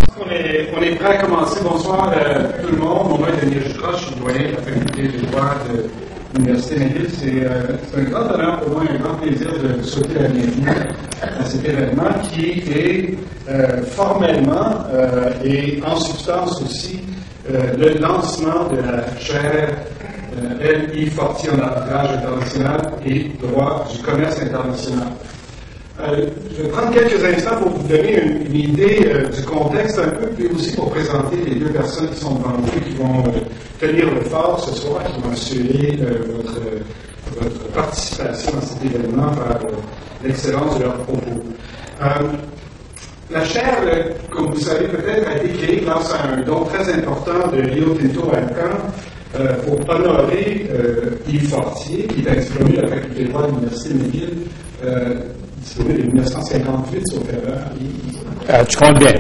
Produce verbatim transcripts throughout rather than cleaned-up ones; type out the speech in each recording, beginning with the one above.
On est, on est prêt à commencer. Bonsoir euh, tout le monde. Mon nom est Daniel Jutra, je suis doyen de la faculté de droit de l'Université McGill. C'est, euh, c'est un grand honneur pour moi, un grand plaisir de souhaiter la bienvenue à cet événement qui est euh, formellement euh, et en substance aussi euh, le lancement de la chaire euh, L I Fortier en arbitrage international et droit du commerce international. Euh, je vais prendre quelques instants pour vous donner une, une idée euh, du contexte un peu, puis aussi pour présenter les deux personnes qui sont devant vous, qui vont euh, tenir le fort ce soir, qui vont assurer euh, votre, votre participation à cet événement par euh, l'excellence de leurs propos. Euh, la chaire, euh, comme vous savez peut-être, a été créée grâce à un don très important de Rio Tinto Alcan euh, pour honorer euh, Yves Fortier, qui est diplômé de la faculté de droit de l'Université McGill. Euh, diplômé de mille neuf cent cinquante-huit, sauf erreur. Euh, tu comptes bien.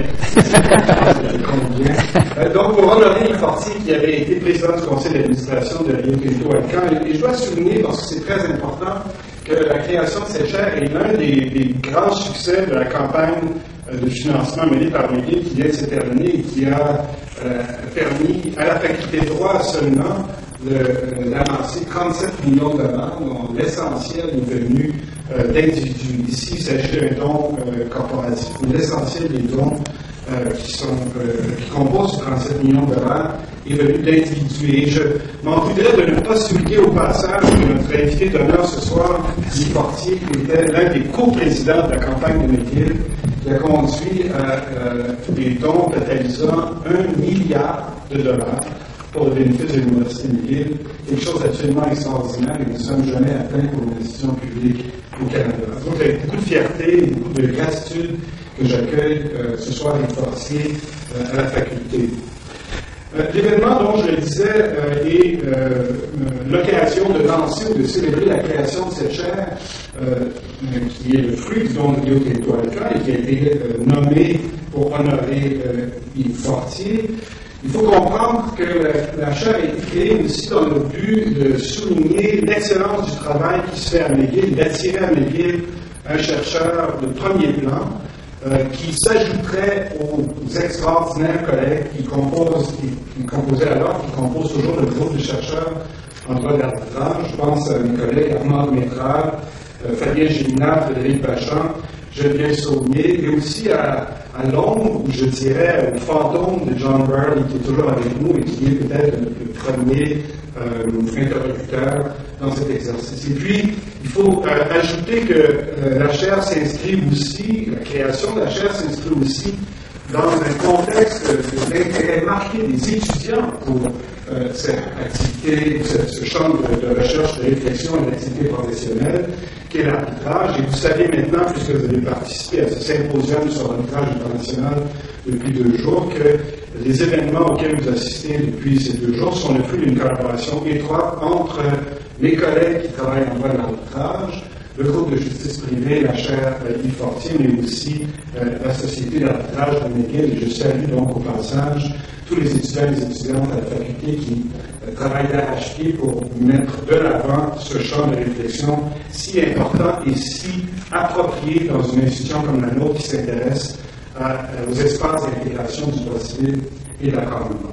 Je compte bien. Euh, donc, pour honorer Yves Fortier, qui avait été président du conseil d'administration de Rio Tinto Alcan, et je dois souligner, parce que c'est très important, que la création de cette chaire est l'un des, des grands succès de la campagne euh, de financement menée par McGill qui vient de se terminer et qui a euh, permis à la faculté de droit seulement de, d'avancer trente-sept millions de dollars, dont l'essentiel est venu euh, d'individus. Ici, il s'agit d'un don euh, corporatif, mais l'essentiel des dons euh, qui, sont, euh, qui composent trente-sept millions de dollars est venu d'individus. Et je m'en voudrais de ne pas souligner au passage que notre invité d'honneur ce soir, Yves Fortier, qui était l'un des coprésidents de la campagne de McGill, qui a conduit à euh, des dons totalisant un milliard de dollars pour le bénéfice de l'Université McGill, quelque chose d'absolument extraordinaire et nous ne sommes jamais atteints pour une institution publique au Canada. Donc, avec beaucoup de fierté et beaucoup de gratitude que j'accueille euh, ce soir Yves Fortier euh, à la faculté. Euh, l'événement, dont je le disais, euh, est euh, l'occasion de lancer ou de célébrer la création de cette chaire euh, qui est le fruit du don de Rio Tinto Alcan et qui a été euh, nommé pour honorer euh, Yves Fortier. Il faut comprendre que la, la chaire a été créée aussi dans le but de souligner l'excellence du travail qui se fait à McGill, d'attirer à McGill un chercheur de premier plan euh, qui s'ajouterait aux extraordinaires collègues qui composent, qui, qui composaient alors, qui composent toujours le groupe de chercheurs en droit d'arbitrage. Je pense à mes collègues Armand Métrard, euh, Fabien Géminard, Frédéric Bachand, Geneviève Saunier, et aussi à, à l'ombre, ou je dirais au fantôme de John Burley, qui est toujours avec nous et qui est peut-être le, le premier euh, interlocuteur dans cet exercice. Et puis, il faut euh, ajouter que euh, la chaire s'inscrit aussi, la création de la chaire s'inscrit aussi dans un contexte d'intérêt marqué des étudiants pour euh, cette activité, ce, ce champ de, de recherche, de réflexion et d'activité professionnelle qu'est l'arbitrage. Et vous savez maintenant, puisque vous avez participé à ce symposium sur l'arbitrage international depuis deux jours, que les événements auxquels vous assistez depuis ces deux jours sont le fruit d'une collaboration étroite entre mes collègues qui travaillent en droit de l'arbitrage, le groupe de justice privée, la chaire Yves Fortier, mais aussi euh, la société d'arbitrage de McGill. Et je salue donc au passage tous les étudiants et les étudiantes à la faculté qui euh, travaillent d'arrache-pied pour mettre de l'avant ce champ de réflexion si important et si approprié dans une institution comme la nôtre qui s'intéresse à, à, aux espaces d'intégration du droit civil et de la common law.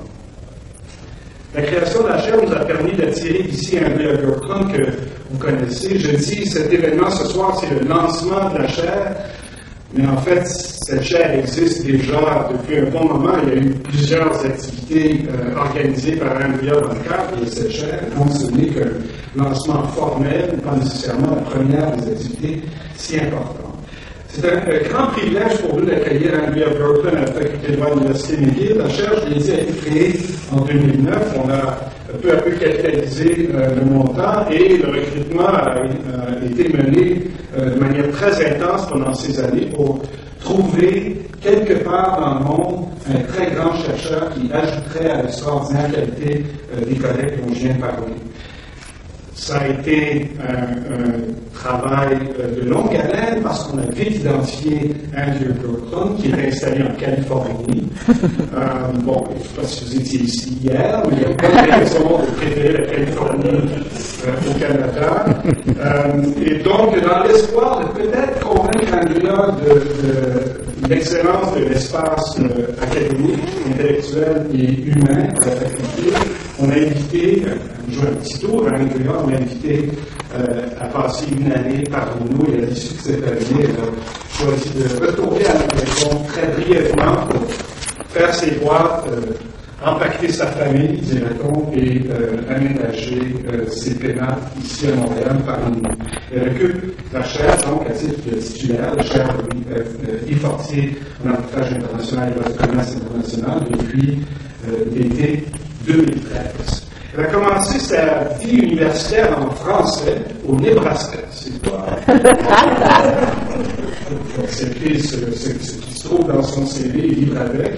La création de la chaire nous a permis d'attirer ici Andrea Bjorklund que vous connaissez. Je dis cet événement ce soir, c'est le lancement de la chaire, mais en fait, cette chaire existe déjà depuis un bon moment. Il y a eu plusieurs activités euh, organisées par Andrea dans le cadre de cette chaire. Donc, ce n'est qu'un lancement formel, pas nécessairement la première des activités si importantes. C'est un, un grand privilège pour nous d'accueillir Andrea Bjorklund à la faculté de droit de l'Université McGill. La chaire, je l'ai dit, a été créée en deux mille neuf. On a peu à peu capitalisé euh, le montant et le recrutement a, a été mené euh, de manière très intense pendant ces années pour trouver quelque part dans le monde un très grand chercheur qui ajouterait à l'extraordinaire qualité euh, des collègues dont je viens de parler. Ça a été un, un travail de longue haleine parce qu'on a vite identifié Andrea Bjorklund qui est installé en Californie. euh, bon, je ne sais pas si vous étiez ici hier, mais il n'y a pas de raison de préférer la Californie euh, au Canada. Euh, et donc, dans l'espoir de peut-être convaincre Andrea de, de l'excellence de l'espace euh, académique, intellectuel et humain de la faculté. On a invité, euh, joué un petit tour à l'intérieur, on a invité euh, à passer une année parmi nous, et à l'issue de cette année, elle a choisi de retourner à la maison très brièvement pour faire ses boîtes, euh, impacter sa famille, dirait-on, et euh, aménager euh, ses pénates ici à Montréal parmi nous. Elle occupe la chaire, donc, à titre de titulaire, la chaire Yves Fortier en arbitrage international et de commerce international depuis euh, l'été deux mille treize. Elle a commencé sa vie universitaire en français au Nebraska. C'est quoi? Accepter ce, ce, ce qui se trouve dans son C V et vivre avec.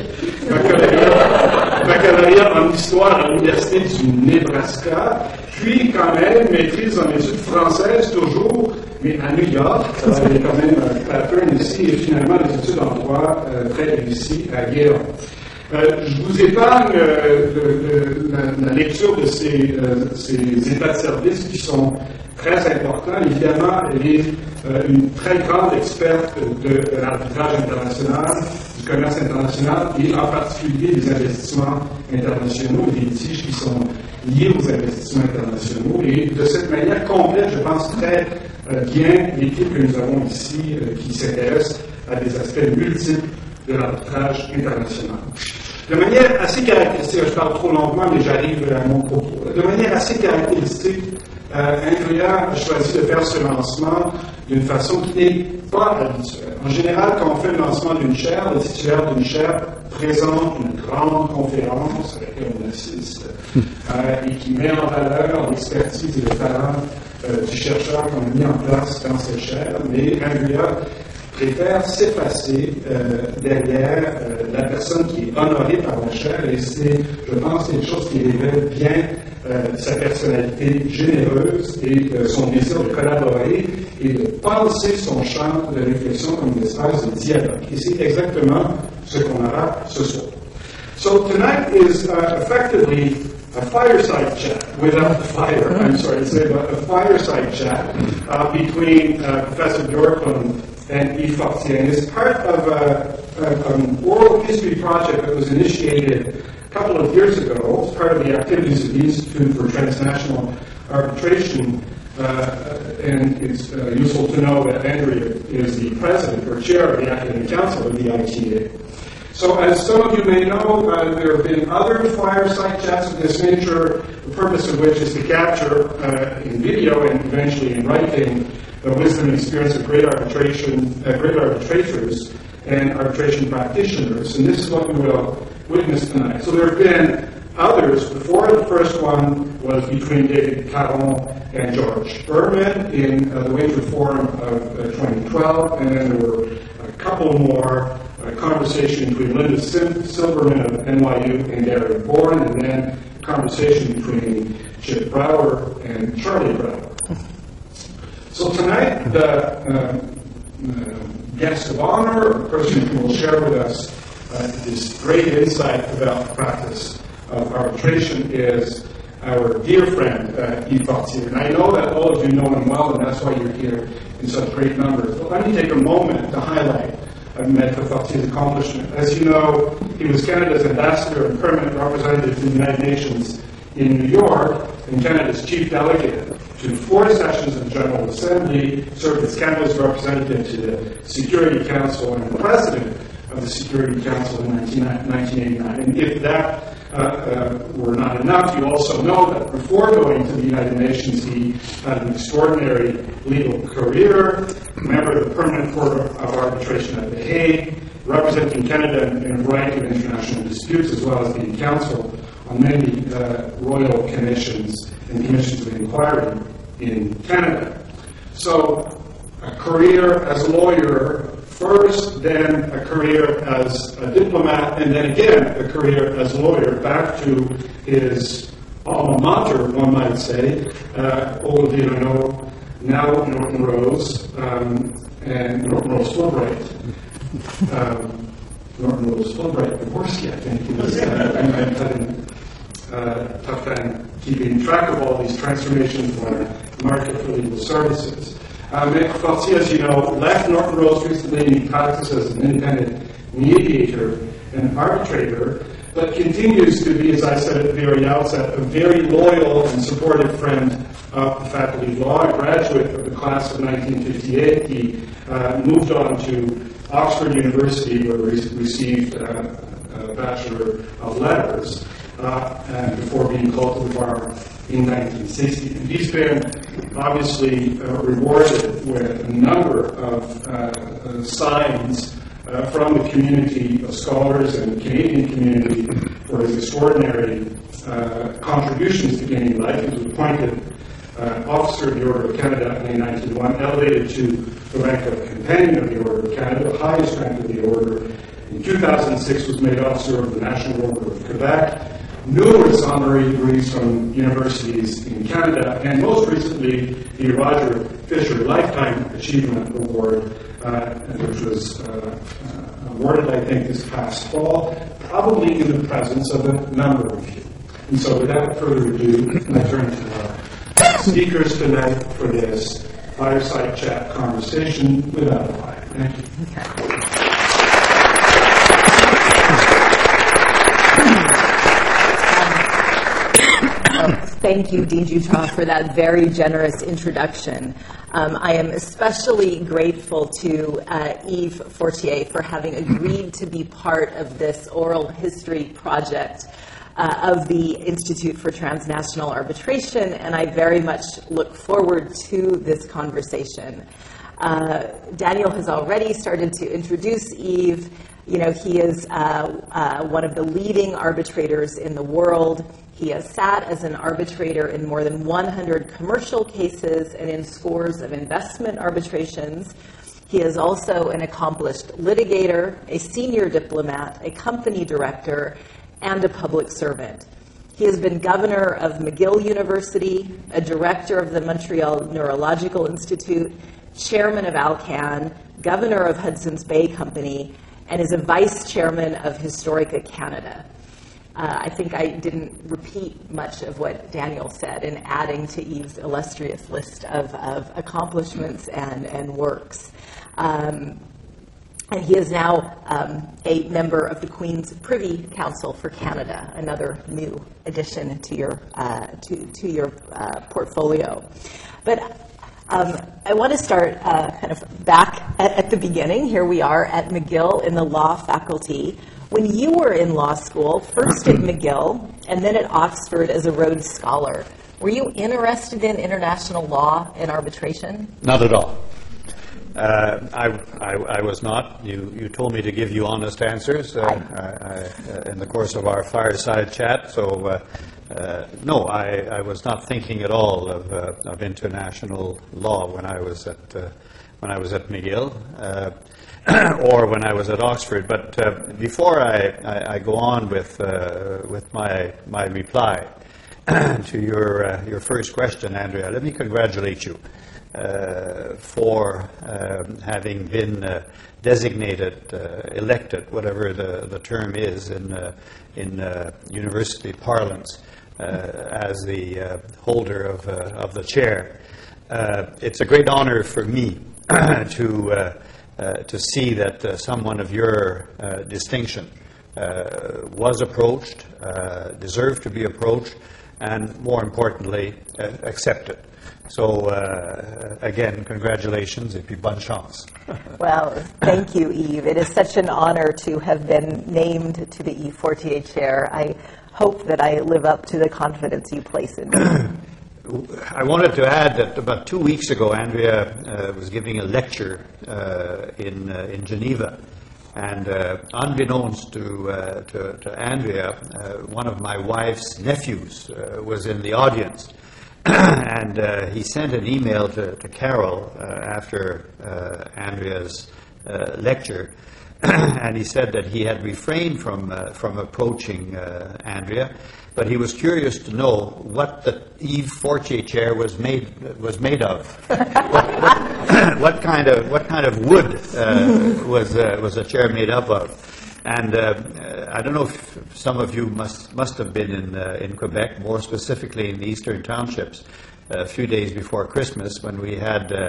Baccalauréat, baccalauréat en histoire à l'Université du Nebraska, puis quand même maîtrise en études françaises toujours, mais à New York. Alors, il y a quand même un pattern ici, et finalement des études en droit euh, très réussies à Yale. Euh, je vous épargne euh, le, le, la, la lecture de ces, euh, ces états de service qui sont très importants. Évidemment, elle est euh, une très grande experte de, de l'arbitrage international, du commerce international et en particulier des investissements internationaux, des litiges qui sont liés aux investissements internationaux. Et de cette manière complète, je pense très euh, bien l'équipe que nous avons ici euh, qui s'intéresse à des aspects multiples de l'arbitrage international. De manière assez caractéristique, je parle trop longuement, mais j'arrive à mon propos. De manière assez caractéristique, euh, Andrea a choisi de faire ce lancement d'une façon qui n'est pas habituelle. En général, quand on fait le lancement d'une chaire, le titulaire d'une chaire présente une grande conférence à laquelle on assiste euh, et qui met en valeur l'expertise et le talent euh, du chercheur qu'on a mis en place dans cette chaire. Mais Andrea préfère s'effacer euh, derrière euh, la personne qui est honorée par la chaire, et c'est, je pense, quelque chose qui révèle bien euh, sa personnalité généreuse et euh, son désir de collaborer et de penser son champ de réflexion comme une espèce de dialogue. Et c'est exactement ce qu'on aura ce soir. So tonight is uh, effectively a fireside chat, without the fire, I'm sorry to say, but a fireside chat uh, between uh, Professor Bjorklund and Yves Fortier. And it's part of a, a, an oral history project that was initiated a couple of years ago as part of the activities of the Institute for Transnational Arbitration. Uh, and it's uh, useful to know that Andrea is the president or chair of the Academic Council of the I T A. So as some of you may know, uh, there have been other fireside chats of this nature, the purpose of which is to capture uh, in video and eventually in writing the wisdom and experience of great arbitration, uh, great arbitrators and arbitration practitioners. And this is what we will witness tonight. So there have been others before. The first one was between David Caron and George Berman in uh, the Winter Forum of uh, twenty twelve, and then there were a couple more. A conversation between Linda Sim- Silverman of N Y U and Derek Bourne, and then a conversation between Chip Brower and Charlie Brower. So tonight, the uh, uh, guest of honor, or person who will share with us uh, this great insight about the practice of arbitration is our dear friend, uh, Yves Fortier. And I know that all of you know him well, and that's why you're here in such great numbers. But let me take a moment to highlight of Maître Fortier's accomplishment. As you know, he was Canada's ambassador and permanent representative to the United Nations in New York, and Canada's chief delegate to four sessions of the General Assembly, served as Canada's representative to the Security Council and president of the Security Council in nineteen eighty-nine. And if that uh, uh, were not enough, you also know that before going to the United Nations, he had an extraordinary legal career, member of the Permanent Court of Arbitration at The Hague, representing Canada in a variety of international disputes, as well as being counsel on many uh, royal commissions and commissions of inquiry in Canada. So, a career as a lawyer first, then a career as a diplomat, and then again a career as a lawyer, back to his alma mater, one might say, uh, Old Villano, now Norton Rose, um, and Norton Rose Fulbright. Um, Norton Rose Fulbright Dvorsky, I think he was. Uh, I'm having a tough time keeping track of all these transformations in our market for legal services. Uh, Maître Fortier, as you know, left Norton Rose recently, and he practices as an independent mediator and arbitrator, but continues to be, as I said at the very outset, a very loyal and supportive friend of the Faculty of Law. A graduate of the class of nineteen fifty-eight, he uh, moved on to Oxford University, where he received uh, a Bachelor of Letters, uh, and before being called to the bar in nineteen sixty. And he's been obviously uh, rewarded with a number of uh, uh, signs uh, from the community of scholars and the Canadian community for his extraordinary uh, contributions to Canadian life. He was appointed uh, Officer of the Order of Canada in nineteen ninety-one, elevated to the rank of Companion of the Order of Canada, the highest rank of the Order. In two thousand six was made Officer of the National Order of Quebec. Numerous honorary degrees from universities in Canada, and most recently the Roger Fisher Lifetime Achievement Award, uh, which was uh, uh, awarded, I think, this past fall, probably in the presence of a number of you. And so without further ado, I turn to our speakers tonight for this fireside chat conversation without a lie. Thank you. Thank you, Dean Jutras, for that very generous introduction. Um, I am especially grateful to uh, Yves Fortier for having agreed to be part of this oral history project uh, of the Institute for Transnational Arbitration, and I very much look forward to this conversation. Uh, Daniel has already started to introduce Yves. You know, he is uh, uh, one of the leading arbitrators in the world. He has sat as an arbitrator in more than one hundred commercial cases and in scores of investment arbitrations. He is also an accomplished litigator, a senior diplomat, a company director, and a public servant. He has been governor of McGill University, a director of the Montreal Neurological Institute, chairman of Alcan, governor of Hudson's Bay Company, and is a vice chairman of Historica Canada. Uh, I think I didn't repeat much of what Daniel said in adding to Yves' illustrious list of, of accomplishments and, and works. Um, and he is now um, a member of the Queen's Privy Council for Canada, another new addition to your, uh, to, to your uh, portfolio. But Um, I want to start uh, kind of back at, at the beginning. Here we are at McGill in the law faculty. When you were in law school, first at McGill and then at Oxford as a Rhodes Scholar, were you interested in international law and arbitration? Not at all. Uh, I, I, I was not. You, you told me to give you honest answers uh, I, I, uh, in the course of our fireside chat, so uh, Uh, no, I, I was not thinking at all of, uh, of international law when I was at uh, when I was at McGill uh, or when I was at Oxford. But uh, before I, I, I go on with uh, with my my reply to your uh, your first question, Andrea, let me congratulate you uh, for um, having been uh, designated, uh, elected, whatever the, the term is in uh, in uh, university parlance. Uh, as the uh, holder of, uh, of the chair. Uh, it's a great honor for me to, uh, uh, to see that uh, someone of your uh, distinction uh, was approached, uh, deserved to be approached, and more importantly, uh, accepted. So, uh, again, congratulations, et puis bonne chance. Well, thank you, Yves. It is such an honor to have been named to the Yves Fortier chair. I hope that I live up to the confidence you place in me. I wanted to add that about two weeks ago, Andrea uh, was giving a lecture uh, in uh, in Geneva, and uh, unbeknownst to, uh, to to Andrea, uh, one of my wife's nephews uh, was in the audience, and uh, he sent an email to, to Carol uh, after uh, Andrea's uh, lecture. And he said that he had refrained from uh, from approaching uh, Andrea, but he was curious to know what the Yves Fortier chair was made was made of. what, what, what kind of what kind of wood uh, was uh, was the chair made up of? And uh, I don't know if some of you must must have been in uh, in Quebec, more specifically in the Eastern Townships, a few days before Christmas, when we had uh,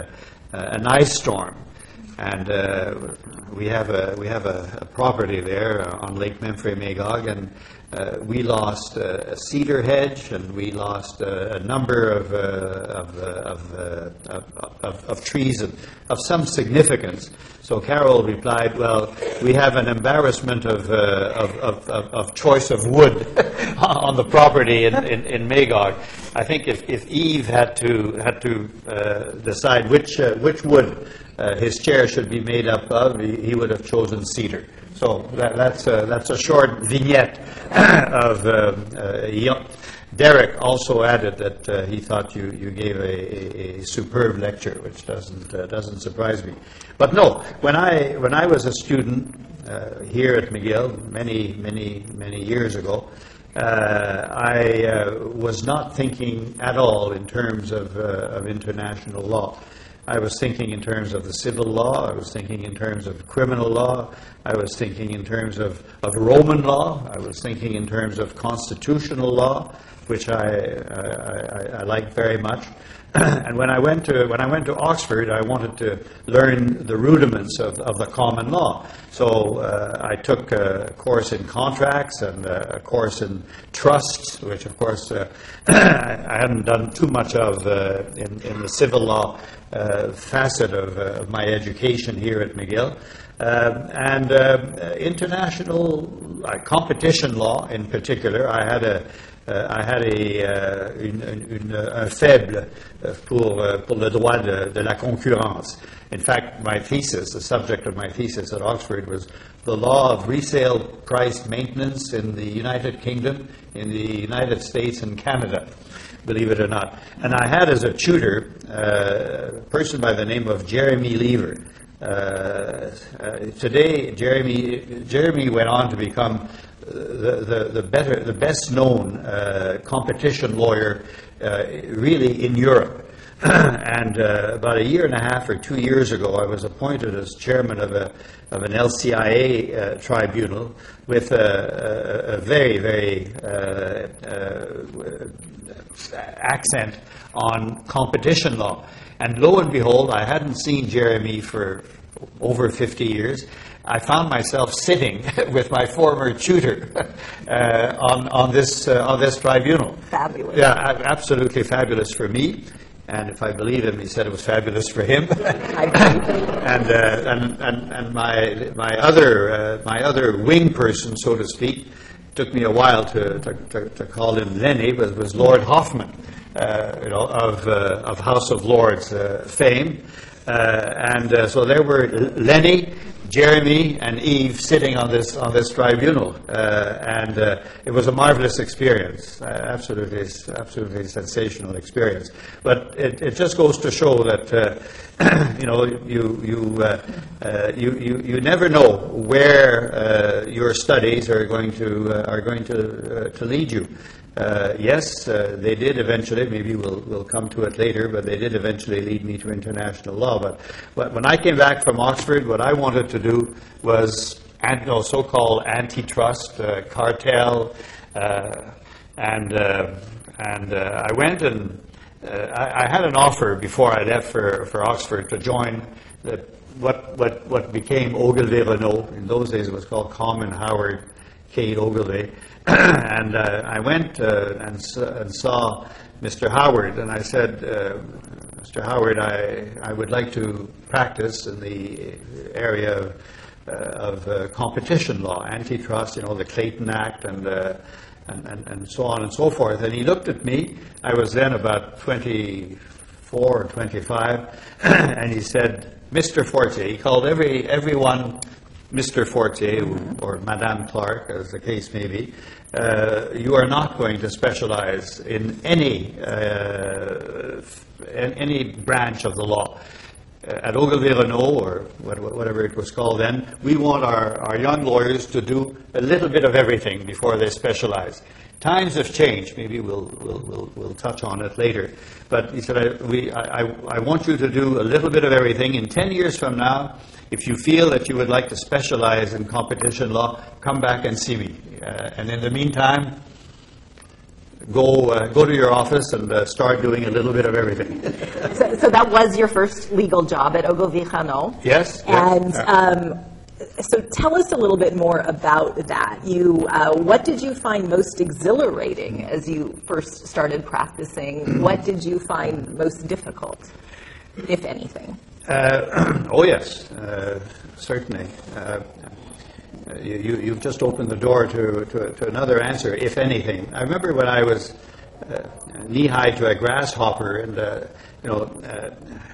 uh, an ice storm. And uh, we have a we have a, a property there uh, on Lake Memphremagog, and uh, we lost uh, a cedar hedge, and we lost uh, a number of uh, of, uh, of, uh, of, of of trees of, of some significance. So Carol replied, "Well, we have an embarrassment of uh, of, of, of, of choice of wood on the property in, in, in Magog. I think if, if Eve had to had to uh, decide which uh, which wood uh, his chair should be made up of, he, he would have chosen cedar." So that, that's a, that's a short vignette of uh, uh, young. Derek also added that uh, he thought you, you gave a, a, a superb lecture, which doesn't uh, doesn't surprise me. But no, when I when I was a student uh, here at McGill many many many years ago, uh, I uh, was not thinking at all in terms of uh, of international law. I was thinking in terms of the civil law. I was thinking in terms of criminal law. I was thinking in terms of, of Roman law. I was thinking in terms of constitutional law, which I, I, I, I liked very much. And when I went to when I went to Oxford, I wanted to learn the rudiments of, of the common law. So uh, I took a course in contracts and a course in trusts, which of course uh, I hadn't done too much of uh, in, in the civil law uh, facet of, uh, of my education here at McGill. Uh, and uh, international uh, competition law in particular, I had a Uh, I had a, uh, une, une, un faible pour, uh, pour le droit de, de la concurrence. In fact, my thesis, the subject of my thesis at Oxford was the law of resale price maintenance in the United Kingdom, in the United States and Canada, believe it or not. And I had as a tutor uh, a person by the name of Jeremy Lever. Uh, uh, today, Jeremy, Jeremy went on to become The, the, the better, the best known uh, competition lawyer uh, really in Europe. And uh, about a year and a half or two years ago, I was appointed as chairman of a of an L C I A uh, tribunal with a, a, a very, very uh, uh, accent on competition law. And lo and behold, I hadn't seen Jeremy for over fifty years. I found myself sitting with my former tutor uh, on on this uh, on this tribunal. Fabulous. Yeah, absolutely fabulous for me. And if I believe him, he said it was fabulous for him. I believe him. and, uh, and and and my my other uh, my other wing person, so to speak, took me a while to to, to, to call him Lenny, but it was Lord Hoffman, uh, you know, of uh, of House of Lords uh, fame. Uh, and uh, so there were Lenny, Jeremy, and Eve sitting on this on this tribunal, uh, and uh, it was a marvelous experience, uh, absolutely, absolutely sensational experience. But it, it just goes to show that uh, you know you you, uh, uh, you you you never know where uh, your studies are going to uh, are going to uh, to lead you. Uh, yes, uh, they did eventually, maybe we'll, we'll come to it later, but they did eventually lead me to international law. But, but when I came back from Oxford, what I wanted to do was you know, so-called antitrust, uh, cartel, uh, and, uh, and uh, I went and uh, I, I had an offer before I left for, for Oxford to join the, what, what, what became Ogilvy Renault. In those days it was called Common Howard Cade Ogilvy. And uh, I went uh, and, and saw Mister Howard, and I said, uh, Mister Howard, I, I would like to practice in the area of, uh, of uh, competition law, antitrust, you know, the Clayton Act, and, uh, and, and, and so on and so forth. And he looked at me. I was then about twenty-four or twenty-five, and he said, Mister Fortier. He called every everyone Mister Fortier or Madame Clark, as the case may be. Uh, you are not going to specialize in any uh, in any branch of the law. Uh, at Ogilvy Renault, or whatever it was called then, we want our, our young lawyers to do a little bit of everything before they specialize. Times have changed. Maybe we'll we'll we'll, we'll touch on it later. But he said, I, we, I, I want you to do a little bit of everything. In ten years from now, if you feel that you would like to specialize in competition law, come back and see me. Uh, and in the meantime, go uh, go to your office and uh, start doing a little bit of everything. so, so that was your first legal job at Ogovy-Rano. Yes. And yes. Um, so tell us a little bit more about that. You, uh, what did you find most exhilarating as you first started practicing? What did you find most difficult, if anything? Uh, oh yes, uh, certainly. Uh, you, you've just opened the door to, to, to another answer, if anything. I remember when I was uh, knee-high to a grasshopper and, uh, you know, uh,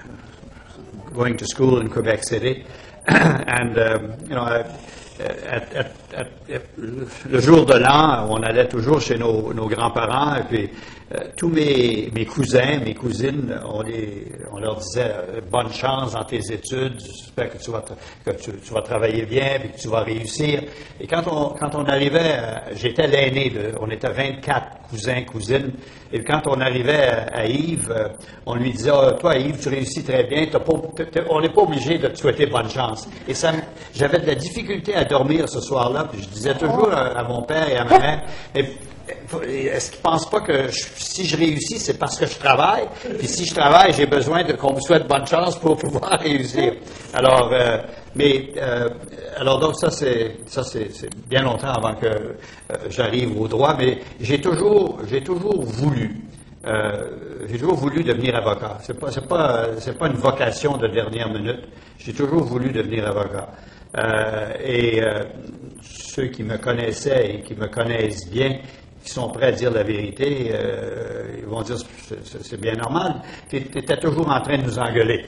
going to school in Quebec City, and, um, you know, I, at, at, at, at, le jour de l'an, on allait toujours chez nos, nos grands-parents, et puis euh, tous mes, mes cousins, mes cousines, on, les, on leur disait euh, « bonne chance dans tes études, j'espère que, tu vas, que tu, tu vas travailler bien, puis que tu vas réussir ». Et quand on, quand on arrivait, euh, j'étais l'aîné, de, on était vingt-quatre cousins, cousines, et quand on arrivait à, à Yves, euh, on lui disait oh, « toi Yves, tu réussis très bien, t'as pas, t'as, t'as, on n'est pas obligé de te souhaiter bonne chance ». Et ça, j'avais de la difficulté à dormir ce soir-là, puis je disais toujours à, à mon père et à ma mère, est-ce qu'ils ne pensent pas que je, si je réussis, c'est parce que je travaille, puis si je travaille, j'ai besoin de qu'on me souhaite bonne chance pour pouvoir réussir. Alors, euh, mais, euh, alors donc ça c'est ça c'est, c'est bien longtemps avant que euh, j'arrive au droit, mais j'ai toujours j'ai toujours voulu. Euh, j'ai toujours voulu devenir avocat. C'est pas, c'est pas, c'est pas une vocation de dernière minute. J'ai toujours voulu devenir avocat. Euh, et euh, ceux qui me connaissaient et qui me connaissent bien, qui sont prêts à dire la vérité, euh, ils vont dire c'est, c'est, c'est bien normal. Tu étais toujours en train de nous engueuler.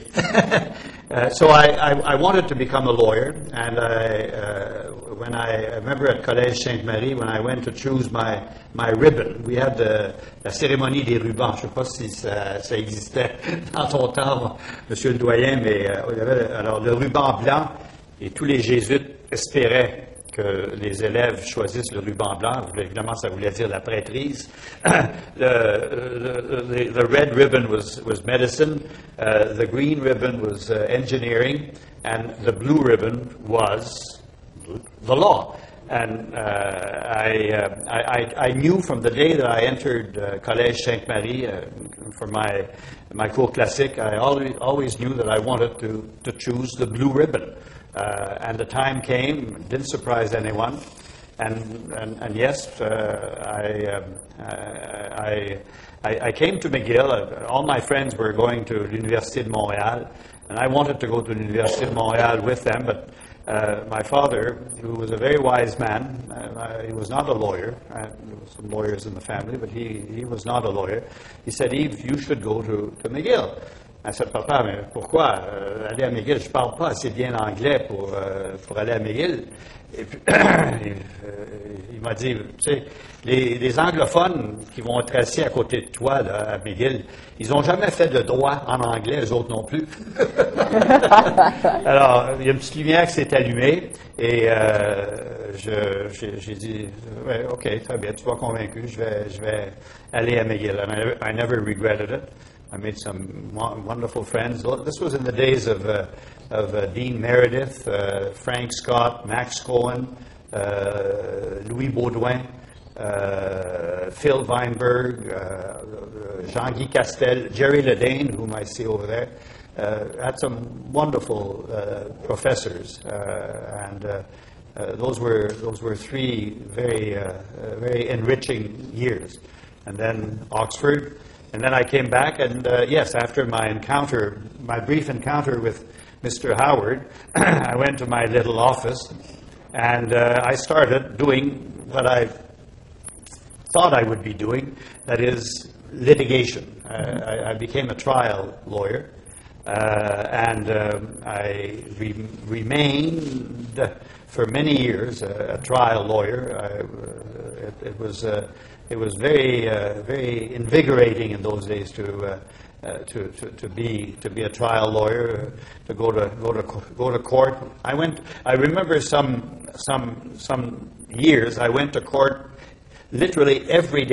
uh, so I, I, I wanted to become a lawyer, and I, uh, when I, I remember at Collège Sainte-Marie, when I went to choose my my ribbon, we had the, la cérémonie des rubans. Je ne sais pas si ça, ça existait dans ton temps, Monsieur le doyen, mais euh, il y avait alors le ruban blanc, et tous les jésuites espéraient que les élèves choisissent le ruban blanc. Évidemment, ça voulait dire la prêtrise. the, the, the red ribbon was, was medicine, uh, the green ribbon was uh, engineering, and the blue ribbon was the law. And uh, I, uh, I, I knew from the day that I entered uh, Collège Sainte-Marie uh, for my, my cours classique, I always, always knew that I wanted to, to choose the blue ribbon. Uh, and the time came, didn't surprise anyone, and and, and yes, uh, I, um, I, I I came to McGill. Uh, all my friends were going to l'Université de Montréal, and I wanted to go to l'Université de Montréal with them, but uh, my father, who was a very wise man, uh, he was not a lawyer. Uh, there were some lawyers in the family, but he, he was not a lawyer. He said, Yves, you should go to, to McGill. I said, papa, mais pourquoi euh, aller à McGill? Je parle pas assez bien anglais pour, euh, pour aller à McGill. Et puis, il, euh, il m'a dit, tu sais, les, les anglophones qui vont être assis à côté de toi là, à McGill, ils n'ont jamais fait de droit en anglais, eux autres non plus. Alors, il y a une petite lumière qui s'est allumée et euh, je, j'ai, j'ai dit, ouais, ok, très bien, tu m'as convaincu, je vais, je vais aller à McGill. And I, I never regretted it. I made some wonderful friends. This was in the days of, uh, of uh, Dean Meredith, uh, Frank Scott, Max Cohen, uh, Louis Baudouin, uh, Phil Weinberg, uh, Jean-Guy Castel, Jerry Ledane, whom I see over there. Uh, had some wonderful uh, professors, uh, and uh, uh, those were those were three very uh, uh, very enriching years. And then Oxford. And then I came back, and uh, yes, after my encounter, my brief encounter with Mister Howard, I went to my little office, and uh, I started doing what I thought I would be doing, that is litigation. Uh, I, I became a trial lawyer, uh, and um, I re- remained for many years a, a trial lawyer. I, uh, it, it was uh, It was very, uh, very invigorating in those days to, uh, uh, to, to, to be to be a trial lawyer, uh, to go to go to go to court. I went. I remember some some some years. I went to court literally every day.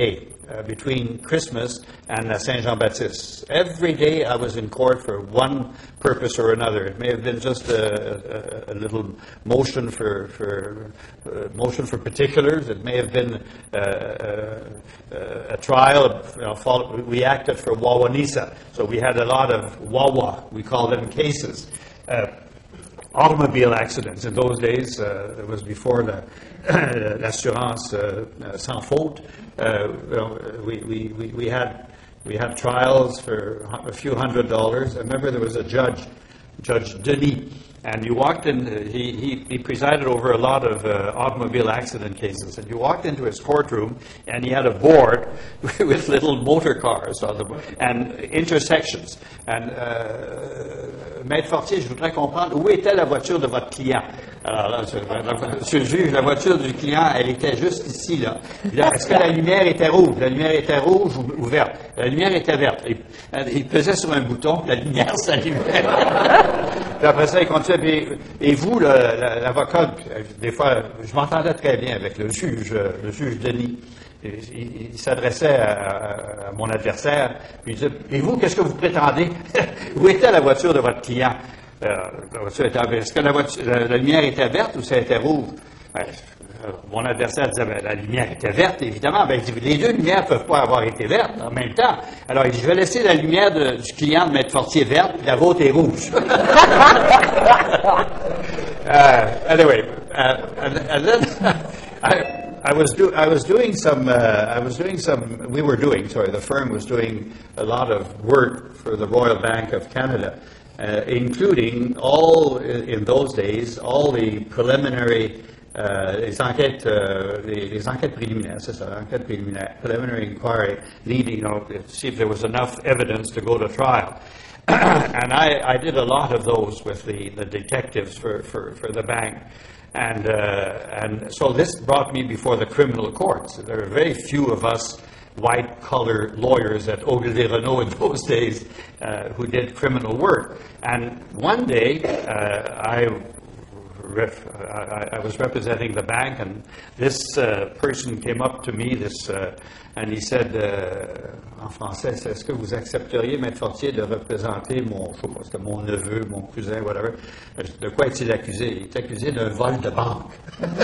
uh, between Christmas and uh, Saint Jean-Baptiste. Every day I was in court for one purpose or another. It may have been just a, a, a little motion for, for uh, motion for particulars. It may have been uh, a, a trial. You know, follow, we acted for Wawanisa, so we had a lot of Wawa. We call them cases. Uh, automobile accidents. In those days, uh, it was before the l'assurance uh, uh, sans faute. Uh, you know, we, we, we, we had we had trials for a few hundred dollars. I remember there was a judge, Judge Denis, and you walked in. He he, he presided over a lot of uh, automobile accident cases. And you walked into his courtroom, and he had a board with little motor cars on the and intersections. And uh, Maître Fortier, je voudrais comprendre où était la voiture de votre client. Alors là, monsieur le juge, la voiture du client, elle était juste ici, là. Est-ce que la lumière était rouge? La lumière était rouge ou, ou verte? La lumière était verte. Il, il pesait sur un bouton, la lumière s'allumait. Puis après ça, il continuait. Et vous, l'avocat, des fois, je m'entendais très bien avec le juge, le juge Denis. Il, il, il s'adressait à, à, à mon adversaire, puis il disait, et vous, qu'est-ce que vous prétendez? Où était la voiture de votre client? Euh, la voiture était, est-ce que la, voiture, la, la lumière était verte ou ça était rouge? Ben, euh, mon adversaire disait, ben, la lumière était verte, évidemment. Ben, il dit, les deux lumières ne peuvent pas avoir été vertes en même temps. Alors, il dit, je vais laisser la lumière de, du client de Maître Fortier verte, puis la vôtre est rouge. uh, anyway, uh, and, and then I, I was do I was doing some uh, I was doing some we were doing sorry the firm was doing a lot of work for the Royal Bank of Canada, uh, including all in those days all the preliminary uh, les enquêtes uh, les, les enquêtes préliminaires, c'est ça, enquête préliminaire, preliminary inquiry leading, you know, to see if there was enough evidence to go to trial. And I, I did a lot of those with the, the detectives for, for, for the bank. And, uh, and so this brought me before the criminal courts. There were very few of us white-collar lawyers at Ogilvy Renault in those days uh, who did criminal work. And one day, uh, I, ref, I, I was representing the bank, and this uh, person came up to me, this, uh, and he said, uh, en français, est-ce que vous accepteriez, Maître Fortier, de représenter mon, je sais pas, c'était mon neveu, mon cousin, whatever. De quoi est-il accusé? Il est accusé d'un vol de banque.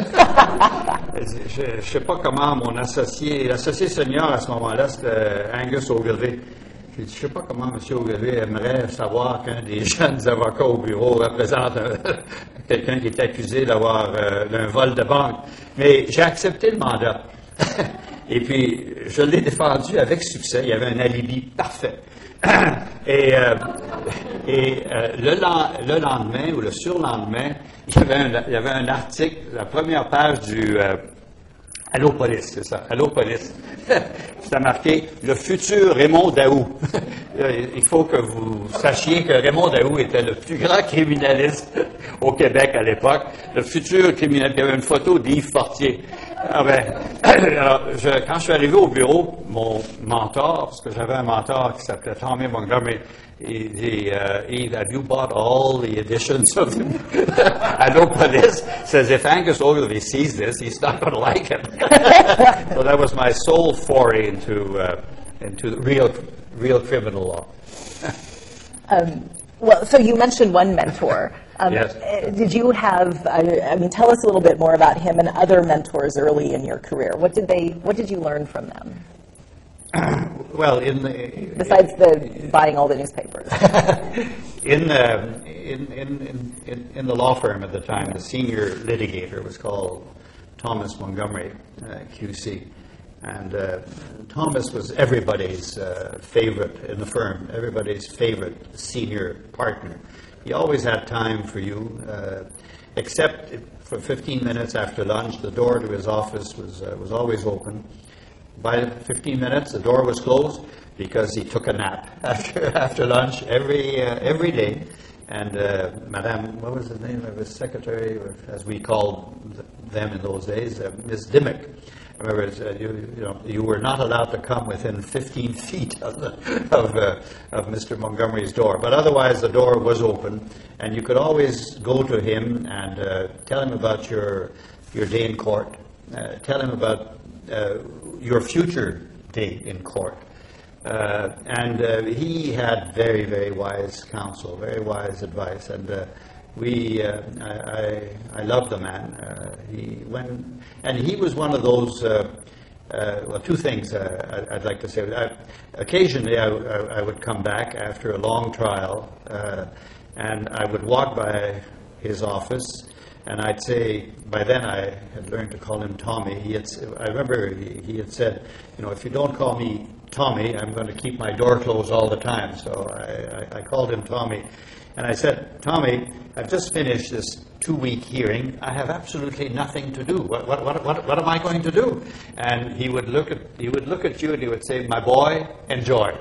Je ne sais pas comment mon associé, l'associé senior à ce moment-là, c'était Angus Ogilvy. J'ai dit, je ne sais pas comment M. Ogilvy aimerait savoir qu'un des jeunes avocats au bureau représente quelqu'un qui est accusé d'avoir euh, d'un vol de banque. Mais j'ai accepté le mandat. Et puis, je l'ai défendu avec succès. Il y avait un alibi parfait. Et, euh, et euh, le, le lendemain ou le surlendemain, il y avait un, il y avait un article, la première page du euh, Allô Police, c'est ça, Allô Police. C'était marqué « Le futur Raymond Daou ». Il faut que vous sachiez que Raymond Daou était le plus grand criminaliste au Québec à l'époque. Le futur criminaliste, il y avait une photo d'Yves Fortier. Ah ben, alors, je, quand je suis arrivé au bureau, mon mentor, parce que j'avais un mentor qui s'appelait Tommy Montgomery, he, he, uh, Eve, have you bought all the editions of Allô Police? Says, if Angus Ogilvy sees this, he's not going to like it. So that was my sole foray into, uh, into the real, real criminal law. um, well, so you mentioned one mentor. Um, yes. Did you have, uh, I mean, tell us a little bit more about him and other mentors early in your career. What did they, what did you learn from them? Well, in the... Besides the buying all the newspapers. in, uh, in, in, in, in the law firm at the time, the senior litigator was called Thomas Montgomery, uh, Q C. And uh, Thomas was everybody's uh, favorite in the firm, everybody's favorite senior partner. He always had time for you, uh, except for fifteen minutes after lunch. The door to his office was uh, was always open. By fifteen minutes, the door was closed because he took a nap after after lunch every uh, every day. And uh, Madame, what was the name of his secretary, or as we called them in those days, uh, Miss Dimmock. Remember, uh, you, you know, you were not allowed to come within fifteen feet of, the, of, uh, of Mister Montgomery's door. But otherwise, the door was open, and you could always go to him and uh, tell him about your your day in court. Uh, tell him about uh, your future day in court. Uh, and uh, he had very, very wise counsel, very wise advice, and uh, we, uh, I, I, I love the man. Uh, he when, and he was one of those. Uh, uh, well, two things uh, I'd like to say. I, occasionally, I, I, I would come back after a long trial, uh, and I would walk by his office. And I'd say, by then I had learned to call him Tommy. He had, I remember he, he had said, you know, if you don't call me Tommy, I'm going to keep my door closed all the time. So I, I, I called him Tommy. And I said, Tommy, I've just finished this two-week hearing. I have absolutely nothing to do. What, what, what, what, what am I going to do? And he would look at he would look at you and he would say, my boy, enjoy.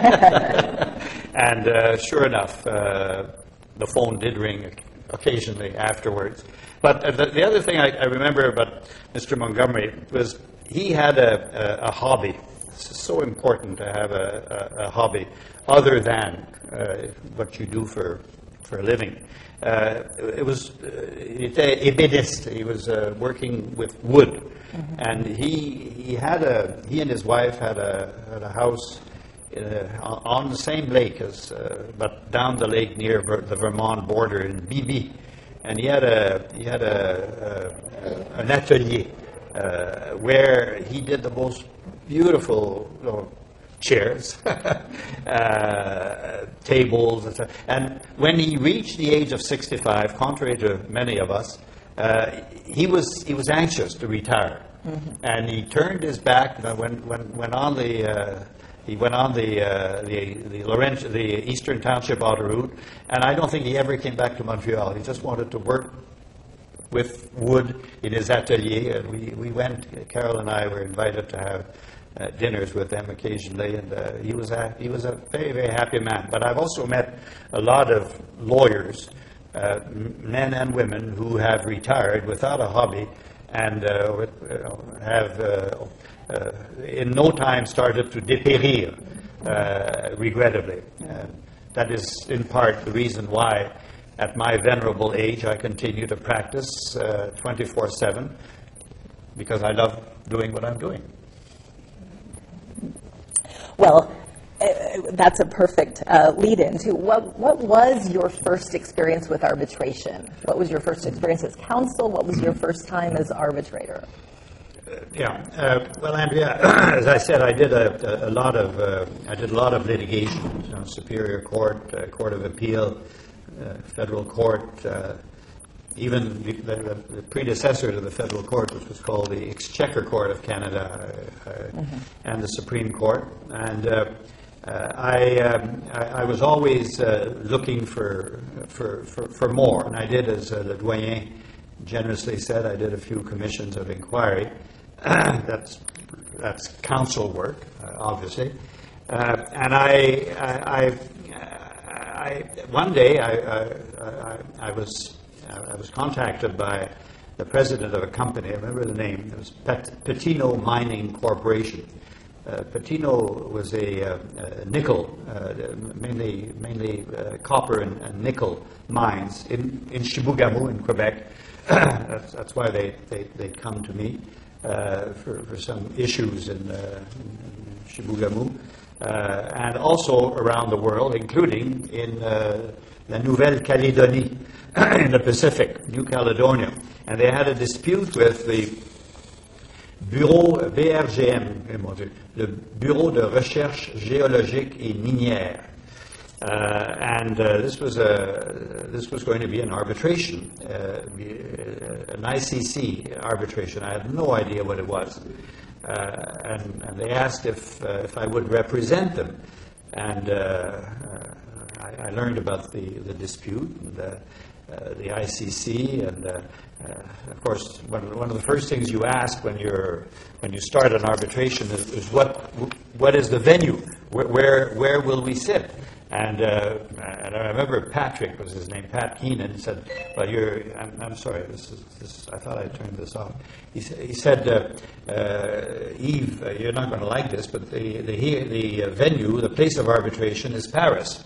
And uh, sure enough, uh, the phone did ring occasionally afterwards. But uh, the, the other thing I, I remember about Mister Montgomery was he had a, a, a hobby. It's so important to have a, a, a hobby other than uh, what you do for, for a living. Uh, it was uh, he était ébéniste. He was uh, working with wood, mm-hmm. and he he had a he and his wife had a had a house Uh, on the same lake as, uh, but down the lake near Ver- the Vermont border in Bibi, and he had a he had a, a an atelier uh, where he did the most beautiful you know, chairs, uh, tables, et cetera. And when he reached the age of sixty-five, contrary to many of us, uh, he was he was anxious to retire, mm-hmm. and he turned his back when when when on the. Uh, He went on the uh, the the, Laurent, the Eastern Township autoroute, and I don't think he ever came back to Montreal. He just wanted to work with wood in his atelier, and we, we went. Carol and I were invited to have uh, dinners with them occasionally, and uh, he was a he was a very very happy man. But I've also met a lot of lawyers, uh, men and women, who have retired without a hobby and uh, with, uh, have. Uh, Uh, in no time started to dépérir, uh, regrettably. Uh, that is in part the reason why at my venerable age I continue to practice uh, twenty-four seven, because I love doing what I'm doing. Well, uh, that's a perfect uh, lead-in to what, what was your first experience with arbitration? What was your first experience as counsel? What was your first time as arbitrator? Uh, yeah. Uh, well, Andrea, as I said, I did a, a, a lot of uh, I did a lot of litigation, you know, Superior Court, uh, Court of Appeal, uh, Federal Court, uh, even the, the, the predecessor to the Federal Court, which was called the Exchequer Court of Canada, uh, mm-hmm. and the Supreme Court. And uh, uh, I, um, I I was always uh, looking for, for for for more, and I did, as uh, Le Doyen generously said, I did a few commissions of inquiry. that's that's counsel work, uh, obviously. Uh, and I, I, I, I, one day I, I, I was I was contacted by the president of a company. I remember the name. It was Pet, Petino Mining Corporation. Uh, Petino was a, uh, a nickel, uh, mainly mainly uh, copper and, and nickel mines in in Chibougamau in Quebec. that's, that's why they they they come to me. Uh, for, for some issues in, uh, in Chibougamau, uh, and also around the world, including in uh, la Nouvelle-Calédonie, in the Pacific, New Caledonia. And they had a dispute with the Bureau B R G M, le Bureau de Recherche Géologique et Minière. Uh, and uh, this was a this was going to be an arbitration, uh, an I C C arbitration. I had no idea what it was, uh, and, and they asked if uh, if I would represent them, and uh, I, I learned about the the dispute, and, uh, uh, the I C C, and uh, uh, of course one one of the first things you ask when you're when you start an arbitration is, is what what is the venue? Where where, where will we sit? And, uh, and I remember Patrick was his name, Pat Keenan, said, "Well, you're. I'm, I'm sorry. This is. This, I thought I turned this off." He, he said, uh, uh, "Yves, uh, you're not going to like this, but the the the uh, venue, the place of arbitration, is Paris."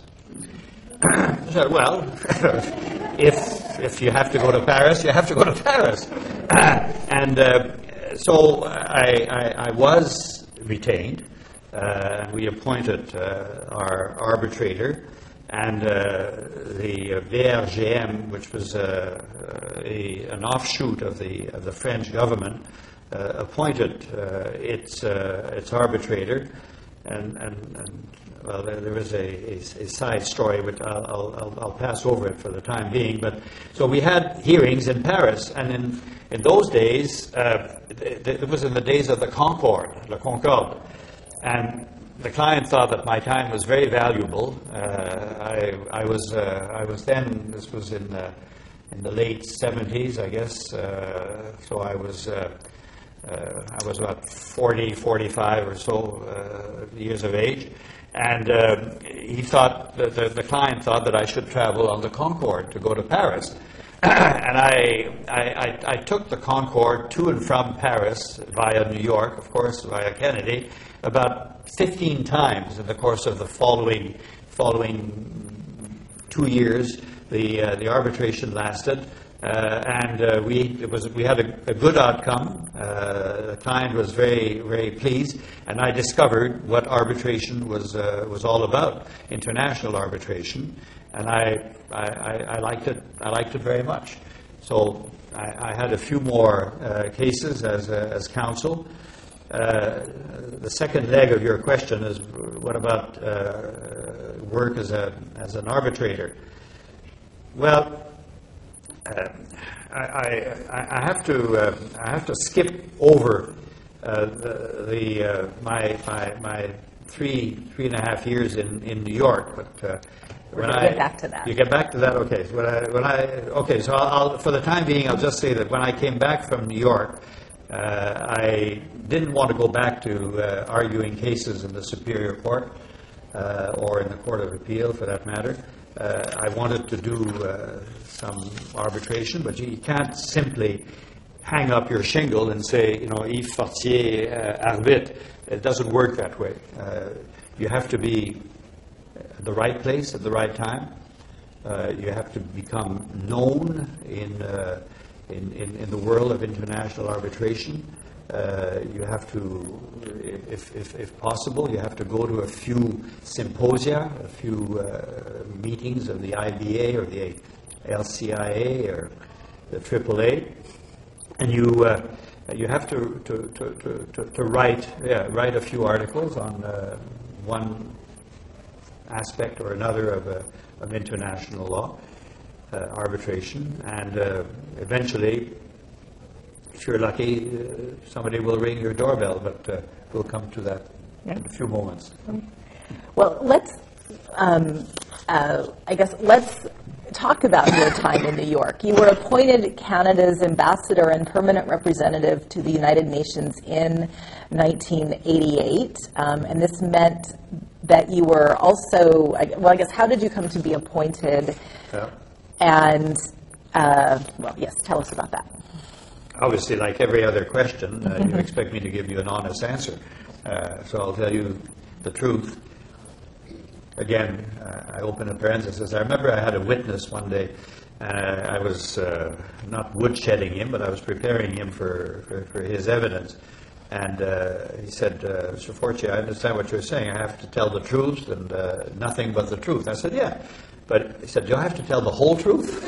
I said, "Well, if if you have to go to Paris, you have to go to Paris." and uh, so I, I I was retained, uh, and we appointed uh, our arbitrator, and uh, the V R G M, which was uh, a, an offshoot of the of the French government, uh, appointed uh, its uh, its arbitrator, and and, and well, there, there is a, a, a side story, which I'll, I'll, I'll pass over it for the time being. But so we had hearings in Paris, and in in those days, uh, it, it was in the days of the Concorde, La Concorde, and the client thought that my time was very valuable. Uh, I, I was uh, I was then, this was in the, in the late seventies, I guess. Uh, so I was uh, uh, I was about forty, forty-five or so uh, years of age. And uh, he thought, the, the, the client thought that I should travel on the Concorde to go to Paris. And I, I, I, I took the Concorde to and from Paris via New York, of course, via Kennedy, about fifteen times in the course of the following following two years. The uh, the arbitration lasted, uh, and uh, we it was we had a, a good outcome. Uh, the client was very very pleased, and I discovered what arbitration was uh, was all about, international arbitration, and I I, I I liked it I liked it very much. So I, I had a few more uh, cases as uh, as counsel. Uh, the second leg of your question is, what about uh, work as a as an arbitrator? Well, uh, I, I, I have to uh, I have to skip over uh, the, the uh, my, my my three three and a half years in, in New York, but. Uh, We're when going to I, get back to that. You get back to that, okay. So when I, when I, okay, so I'll, I'll, for the time being, I'll just say that when I came back from New York, uh, I didn't want to go back to uh, arguing cases in the Superior Court uh, or in the Court of Appeal, for that matter. Uh, I wanted to do uh, some arbitration, but you can't simply hang up your shingle and say, you know, Yves Fortier uh, arbitre. It doesn't work that way. Uh, you have to be at the right place at the right time. Uh, you have to become known in, uh, in, in, in the world of international arbitration. Uh, you have to, if, if, if possible, you have to go to a few symposia, a few uh, meetings of the I B A or the L C I A or the triple A, and you uh, you have to to, to, to, to write yeah, write a few articles on uh, one aspect or another of, uh, of international law, uh, arbitration, and uh, eventually, if you're lucky, uh, somebody will ring your doorbell, but uh, we'll come to that yeah. in a few moments. Well, let's, um, uh, I guess, let's talk about your time in New York. You were appointed Canada's ambassador and permanent representative to the United Nations in nineteen eighty-eight, um, and this meant that you were also, well, I guess, how did you come to be appointed? Yeah. And, uh, well, yes, tell us about that. Obviously, like every other question, uh, you expect me to give you an honest answer. Uh, so I'll tell you the truth. Again, uh, I open a parenthesis. I remember I had a witness one day. Uh, I was uh, not woodshedding him, but I was preparing him for, for, for his evidence. And uh, he said, uh, Mister Fortier, I understand what you're saying. I have to tell the truth and uh, nothing but the truth. I said, yeah. But he said, do I have to tell the whole truth?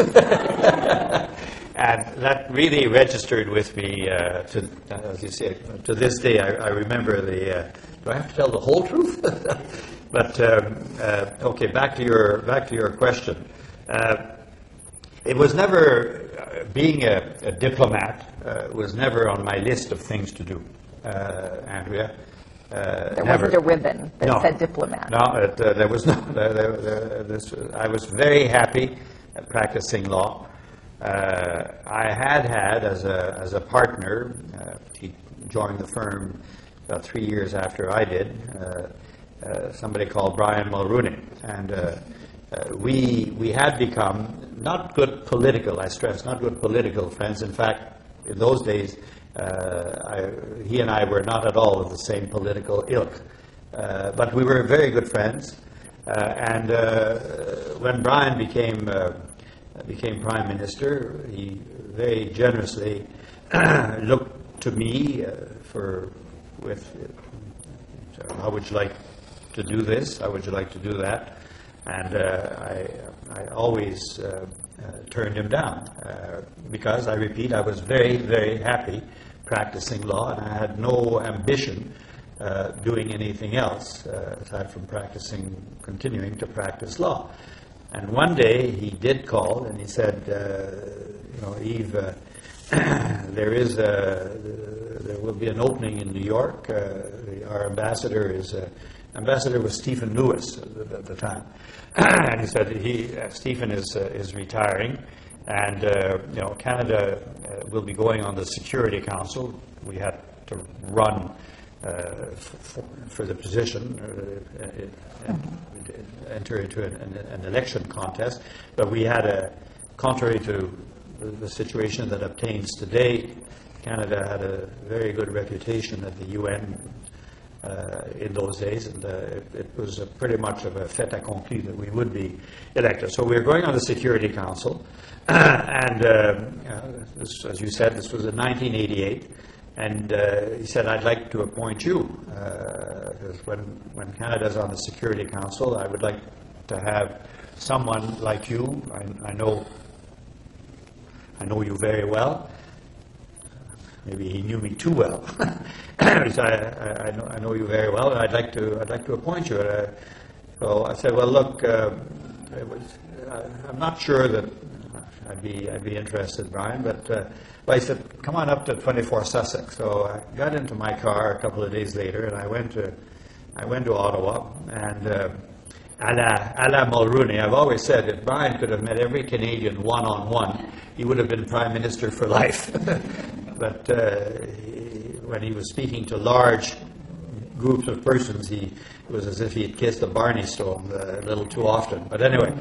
And that really registered with me, uh, to, as you say, to this day. I, I remember the, uh, do I have to tell the whole truth? But, um, uh, okay, back to your, back to your question. Uh, it was never, uh, being a, a diplomat uh, was never on my list of things to do. Uh, Andrea. Uh, there never. wasn't a ribbon that no. said diplomat. No, it, uh, there was no. There, there, there, this, I was very happy at practicing law. Uh, I had had as a as a partner. Uh, he joined the firm about three years after I did. Uh, uh, somebody called Brian Mulrooney, and uh, uh, we we had become not good political. I stress not good political friends. In fact, in those days. Uh, I, he and I were not at all of the same political ilk, uh, but we were very good friends. Uh, and uh, when Brian became uh, became prime minister, he very generously looked to me uh, for with so how would you like to do this? How would you like to do that? And uh, I, I always uh, uh, turned him down uh, because, I repeat, I was very, very happy practicing law, and I had no ambition uh, doing anything else uh, aside from practicing, continuing to practice law. And one day he did call and he said, uh, you know, Yves, uh, there is a, there will be an opening in New York. Uh, the, our ambassador is uh, ambassador was Stephen Lewis at, at the time, and he said he uh, Stephen is uh, is retiring, and uh, you know Canada uh, will be going on the Security Council. We had to run uh, for, for the position, uh, uh, uh, enter into an, an, an election contest, but we had a contrary to the situation that obtains today, Canada had a very good reputation at the U N uh, in those days, and uh, it, it was a pretty much of a fait accompli that we would be elected. So we were going on the Security Council, and uh, uh, this, as you said, this was in nineteen eighty-eight, and uh, he said, I'd like to appoint you, uh, because when, when Canada's on the Security Council, I would like to have someone like you. I, I know I know you very well. Maybe he knew me too well. He said, I, I, know, I know you very well, and I'd like to, I'd like to appoint you. Uh, so I said, well, look, uh, it was, uh, I'm not sure that I'd be, I'd be interested, Brian, but uh, well, he said, come on up to twenty-four Sussex. So I got into my car a couple of days later, and I went to, I went to Ottawa, and uh, a la, a la Mulrooney, I've always said if Brian could have met every Canadian one-on-one, he would have been Prime Minister for life. But uh, he, when he was speaking to large groups of persons, he, it was as if he had kissed a Barney stone uh, a little too often. But anyway,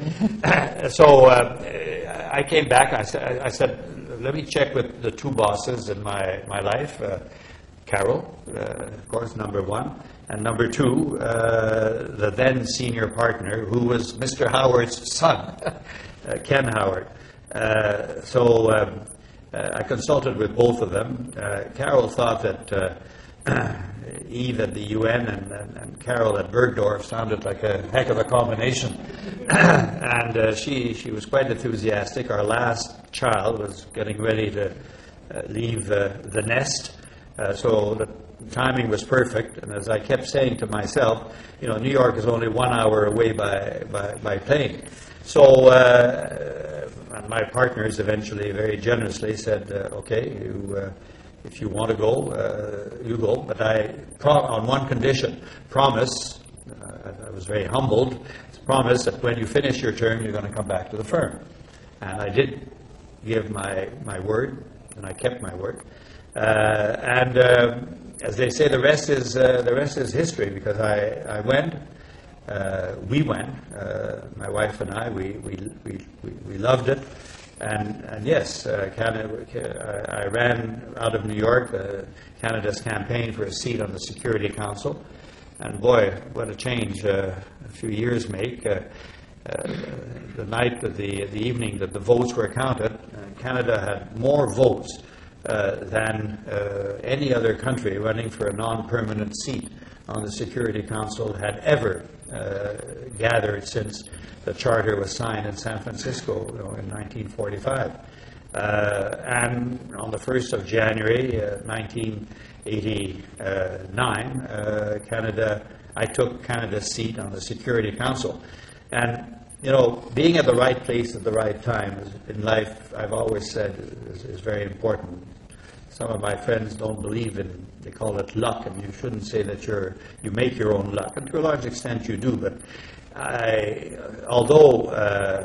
so uh, I came back, I, sa- I said, let me check with the two bosses in my, my life, uh, Carol, uh, of course, number one, and number two, uh, the then senior partner, who was Mister Howard's son, uh, Ken Howard. Uh, so um, uh, I consulted with both of them. Uh, Carol thought that uh, Yves at the U N and, and, and Carol at Bergdorf sounded like a heck of a combination. And uh, she, she was quite enthusiastic. Our last child was getting ready to uh, leave uh, the nest. Uh, so the timing was perfect, and as I kept saying to myself, you know, New York is only one hour away by, by, by plane. So uh, and my partners eventually very generously said, uh, okay, you, uh, if you want to go, uh, you go, but I, pro- on one condition, promise, uh, I was very humbled, promise that when you finish your term, you're going to come back to the firm. And I did give my, my word, and I kept my word. Uh, and uh, as they say, the rest is uh, the rest is history. Because I, I went, uh, we went, uh, my wife and I, we we, we, we, we loved it, and and yes, uh, Canada, I, I ran out of New York, uh, Canada's campaign for a seat on the Security Council, and boy, what a change uh, a few years make. Uh, uh, the night of the the evening that the votes were counted, uh, Canada had more votes Uh, than uh, any other country running for a non-permanent seat on the Security Council had ever uh, gathered since the charter was signed in San Francisco, you know, in nineteen forty-five. Uh, and on the first of January, uh, nineteen eighty-nine, uh, Canada, I took Canada's seat on the Security Council. And you know, being at the right place at the right time is, in life, I've always said, is, is very important. Some of my friends don't believe in, they call it luck, and you shouldn't say that you're, you make your own luck. And to a large extent you do, but I, although uh,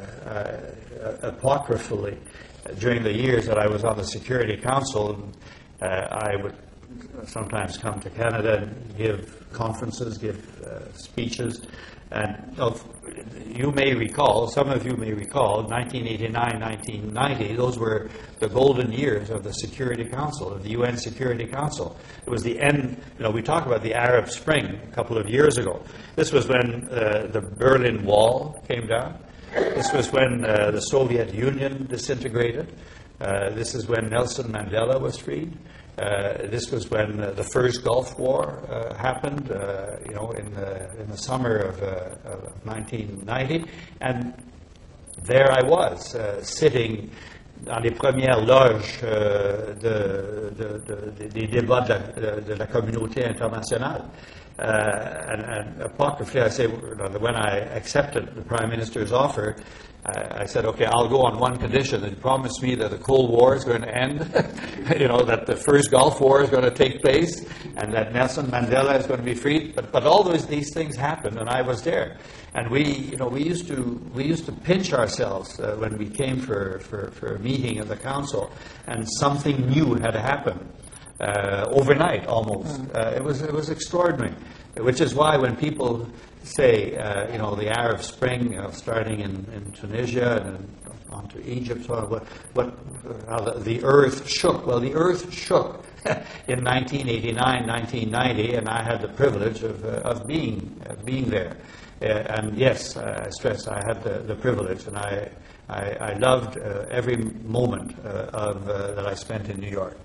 uh, apocryphally, during the years that I was on the Security Council, uh, I would sometimes come to Canada and give conferences, give uh, speeches. And you know, you may recall, some of you may recall, nineteen eighty-nine, nineteen ninety, those were the golden years of the Security Council, of the U N Security Council. It was the end, you know, we talk about the Arab Spring a couple of years ago. This was when uh, the Berlin Wall came down. This was when uh, the Soviet Union disintegrated. Uh, this is when Nelson Mandela was freed. Uh, this was when uh, the first Gulf War uh, happened, uh, you know, in the, in the summer of, uh, of nineteen ninety. And there I was, uh, sitting dans les premières loges euh, de, de, de, de, des débats de la, de la communauté internationale. Uh, and, and apocryphally, I say, when I accepted the Prime Minister's offer, I, I said, okay, I'll go on one condition. And he promised me that the Cold War is going to end, you know, that the first Gulf War is going to take place, and that Nelson Mandela is going to be freed. But, but all those, these things happened, and I was there. And we, you know, we used to, we used to pinch ourselves uh, when we came for, for, for a meeting of the council, and something new had happened. Uh, overnight, almost. Uh, it was it was extraordinary, which is why when people say, uh, you know, the Arab Spring, you know, starting in, in Tunisia and on to Egypt, or what, what how the, the earth shook. Well, the earth shook in nineteen eighty-nine, nineteen ninety, and I had the privilege of uh, of being uh, being there. Uh, and yes, uh, I stress I had the, the privilege, and I I, I loved uh, every moment uh, of uh, that I spent in New York.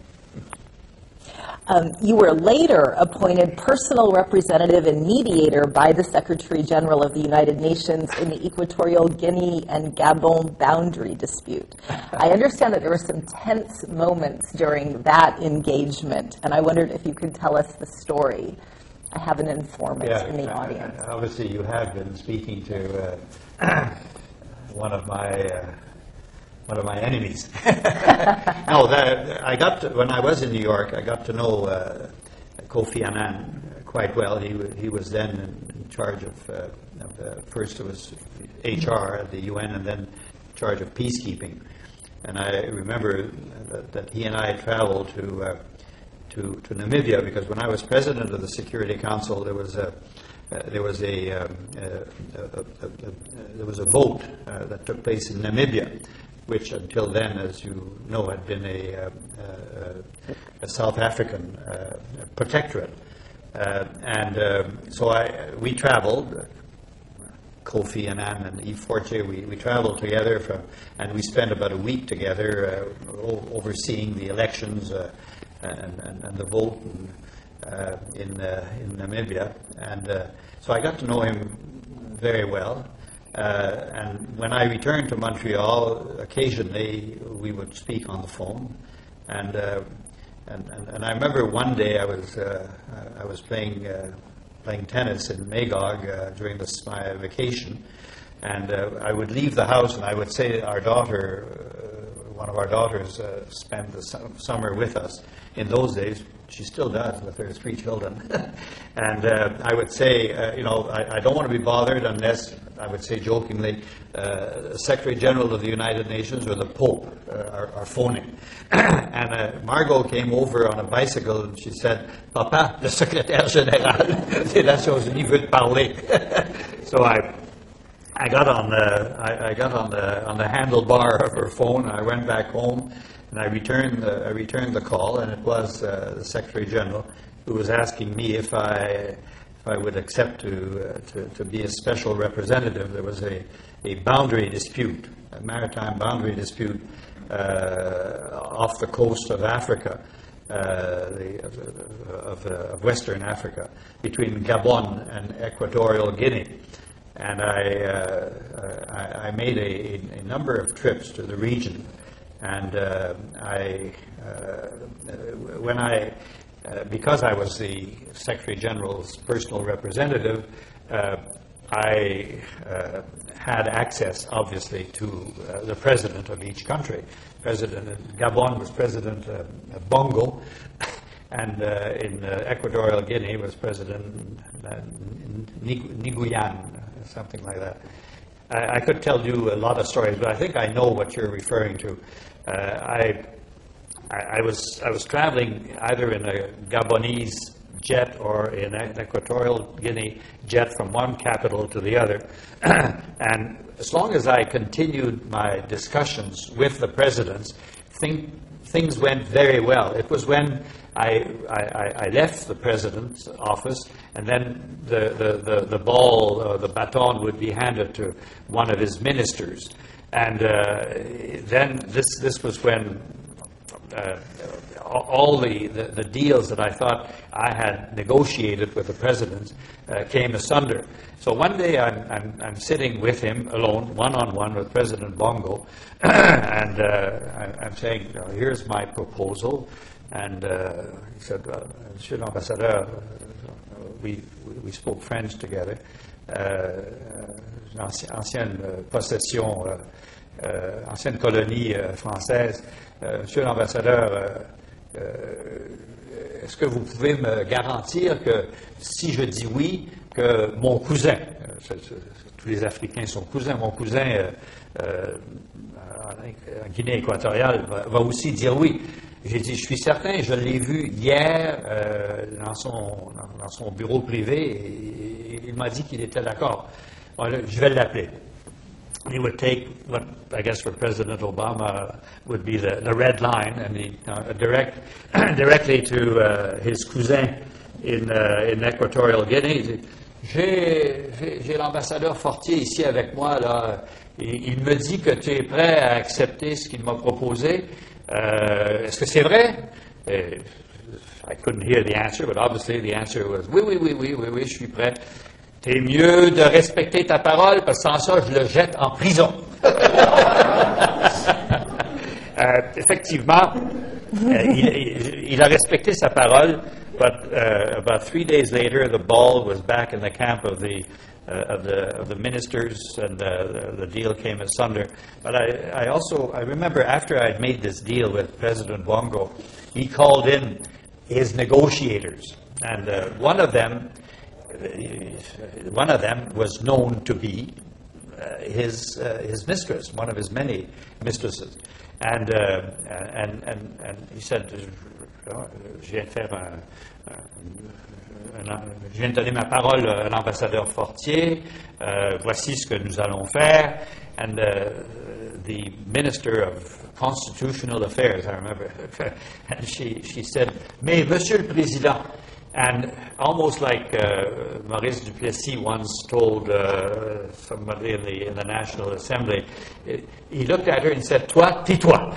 Um, you were later appointed personal representative and mediator by the Secretary General of the United Nations in the Equatorial Guinea and Gabon boundary dispute. I understand that there were some tense moments during that engagement, and I wondered if you could tell us the story. I have an informant yeah, in the uh, audience. Obviously, you have been speaking to uh, one of my uh, one of my enemies. No, that, I got to, when I was in New York, I got to know uh, Kofi Annan quite well. He he was then in, in charge of, uh, of uh, first it was H R at the U N, and then in charge of peacekeeping. And I remember that, that he and I traveled to. Uh, To, to Namibia, because when I was president of the Security Council, there was a uh, there was a, um, uh, a, a, a, a there was a vote uh, that took place in Namibia, which until then, as you know, had been a, uh, uh, a South African uh, protectorate, uh, and um, so I we traveled. Kofi Annan and Yves Fortier, we, we traveled together from, and we spent about a week together uh, o- overseeing the elections. Uh, And, and, and the vote in, uh, in, uh, in Namibia. And uh, so I got to know him very well. Uh, and when I returned to Montreal, occasionally we would speak on the phone. And uh, and, and, and I remember one day I was uh, I was playing uh, playing tennis in Magog uh, during this, my vacation, and uh, I would leave the house and I would say our daughter. Uh, One of our daughters uh, spent the su- summer with us. In those days, she still does with her three children. And uh, I would say, uh, you know, I, I don't want to be bothered unless, I would say jokingly, uh, the Secretary General of the United Nations or the Pope uh, are, are phoning. And uh, Margot came over on a bicycle and she said, Papa, le secrétaire général des Nations Unies veut te parler. So I... I got on the I, I got on the on the handlebar of her phone. I went back home, and I returned the, I returned the call, and it was uh, the Secretary General who was asking me if I if I would accept to uh, to, to be a special representative. There was a, a boundary dispute, a maritime boundary dispute uh, off the coast of Africa, uh, the, of, of, uh, of Western Africa, between Gabon and Equatorial Guinea. And I, uh, I, I made a, a number of trips to the region, and uh, I, uh, when I, uh, because I was the Secretary General's personal representative, uh, I uh, had access, obviously, to uh, the president of each country. President in Gabon was President uh, Bongo, and uh, in uh, Equatorial Guinea was President uh, Nguyen. Something like that. I, I could tell you a lot of stories, but I think I know what you're referring to. Uh, I, I, I was I was traveling either in a Gabonese jet or in an Equatorial Guinea jet from one capital to the other, and as long as I continued my discussions with the presidents, think, things went very well. It was when I, I, I left the president's office, and then the, the, the, the ball, uh, the baton would be handed to one of his ministers. And uh, then this, this was when uh, all the, the, the deals that I thought I had negotiated with the president uh, came asunder. So one day I'm, I'm, I'm sitting with him alone, one-on-one with President Bongo, and uh, I, I'm saying, you know, here's my proposal. And uh, he said, well, Monsieur l'Ambassadeur, uh, we, we spoke French together. Uh, ancienne uh, possession, uh, uh, ancienne colonie uh, française. Uh, Monsieur l'Ambassadeur, uh, uh, est-ce que vous pouvez me garantir que si je dis oui, que mon cousin, euh, c est, c est, tous les Africains sont cousins, mon cousin euh, euh, en Guinée équatoriale va, va aussi dire oui. J'ai dit, je suis certain, je l'ai vu hier euh, dans, son, dans, dans son bureau privé et, et il m'a dit qu'il était d'accord. Bon, je vais l'appeler. He would take what I guess for President Obama would be the, the red line and he uh, direct directly to uh, his cousin in, uh, in Equatorial Guinea. J'ai l'ambassadeur Fortier ici avec moi là. Il, il me dit que tu es prêt à accepter ce qu'il m'a proposé. Uh, Est-ce que c'est vrai? Uh, I couldn't hear the answer, but obviously the answer was oui, oui, oui, oui, oui, oui, je suis prêt. T'es mieux de respecter ta parole parce que sans ça, je le jette en prison. uh, effectivement, uh, il, il a respecté sa parole, but uh, about three days later, the ball was back in the camp of the Uh, of the of the ministers, and uh, the, the deal came asunder. But I, I also I remember after I'd made this deal with President Bongo, he called in his negotiators, and uh, one of them uh, one of them was known to be uh, his uh, his mistress, one of his many mistresses, and uh, and and and he said, "Je viens de faire un, un Je viens de donner ma parole à l'ambassadeur Fortier. Uh, voici ce que nous allons faire." And uh, the Minister of Constitutional Affairs, I remember, and she, she said, "Mais Monsieur le Président," and almost like uh, Maurice Duplessis once told uh, somebody in the, in the National Assembly, he looked at her and said, "Toi, tais-toi."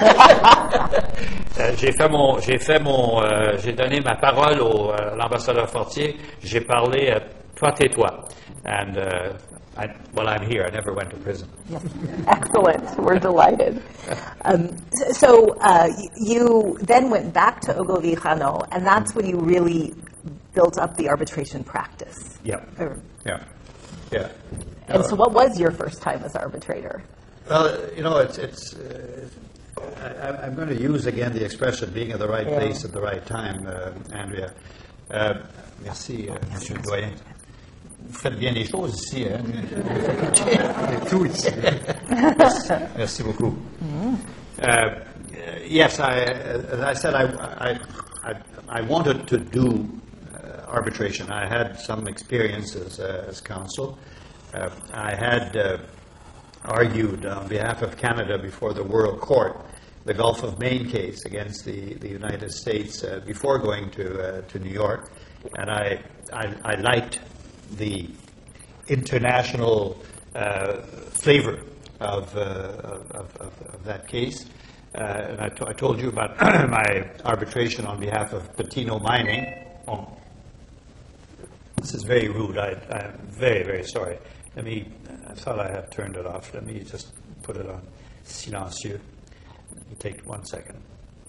Uh, j'ai fait mon, j'ai fait mon, uh, j'ai donné ma parole au uh, l'ambassadeur Fortier. J'ai parlé, uh, toi tais-toi. And uh, I, well, I'm here. I never went to prison. Yes. Excellent. We're delighted. Um, so uh, you then went back to Ogilvy-Hano, and that's when you really built up the arbitration practice. Yeah. Or, yeah. Yeah. And uh, so, what was your first time as arbitrator? Well, you know, it's it's. Uh, I, I'm going to use again the expression being at the right Yeah. place at the right time, uh, Andrea. Uh, merci, uh, Monsieur le Doyen. Vous faites bien les choses ici, hein? Tout ici. Merci beaucoup. Mm-hmm. uh, yes, I, as I said, I, I, I, I wanted to do uh, arbitration. I had some experience as, uh, as counsel. Uh, I had uh, argued on behalf of Canada before the World Court the Gulf of Maine case against the, the United States uh, before going to uh, to New York, and I I, I liked the international uh, flavor of, uh, of, of, of that case. Uh, and I, I told you about my arbitration on behalf of Patino Mining. Oh, this is very rude. I, I'm very, very sorry. Let me, I thought I had turned it off. Let me just put it on silencieux. Let me take one second.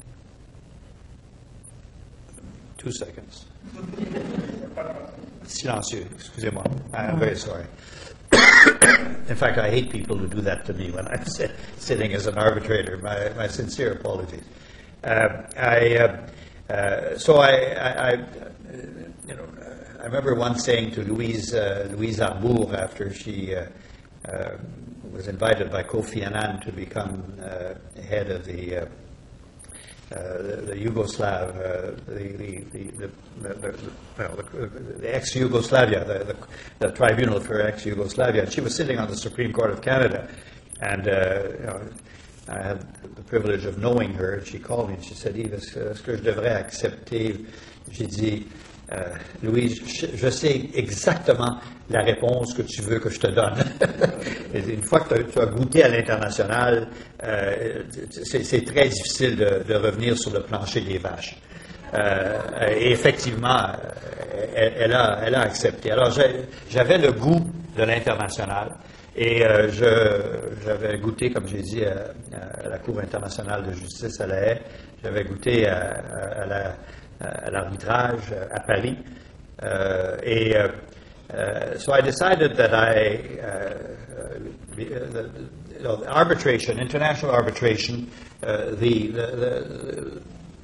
Two seconds. Silencieux, excusez-moi. I'm very sorry. In fact, I hate people who do that to me when I'm sit, sitting as an arbitrator. My, my sincere apologies. Uh, I, uh, uh, so I, I, I, you know, I remember once saying to Louise, uh, Louise Arbour after she uh, uh, was invited by Kofi Annan to become uh, head of the uh, Uh, the, the Yugoslav, uh, the, the, the, the, the, well, the, the ex-Yugoslavia, the, the, the tribunal for ex-Yugoslavia. She was sitting on the Supreme Court of Canada, and uh, you know, I had the privilege of knowing her. She called me and she said, "Yves, est-ce que je devrais accepter?" J'ai dit, Euh, Louise, je, je sais exactement la réponse que tu veux que je te donne. Et une fois que tu as goûté à l'international, euh, c'est, c'est très difficile de, de revenir sur le plancher des vaches. Euh, et effectivement, elle, elle, a, elle a accepté. Alors, j'avais le goût de l'international et euh, je, j'avais goûté, comme j'ai dit, à, à la Cour internationale de justice à La Haye. J'avais goûté à, à, la, à l'arbitrage à Paris. Uh, et uh, uh, so I decided that I, uh, the, the, you know, the arbitration, international arbitration, uh, the, the,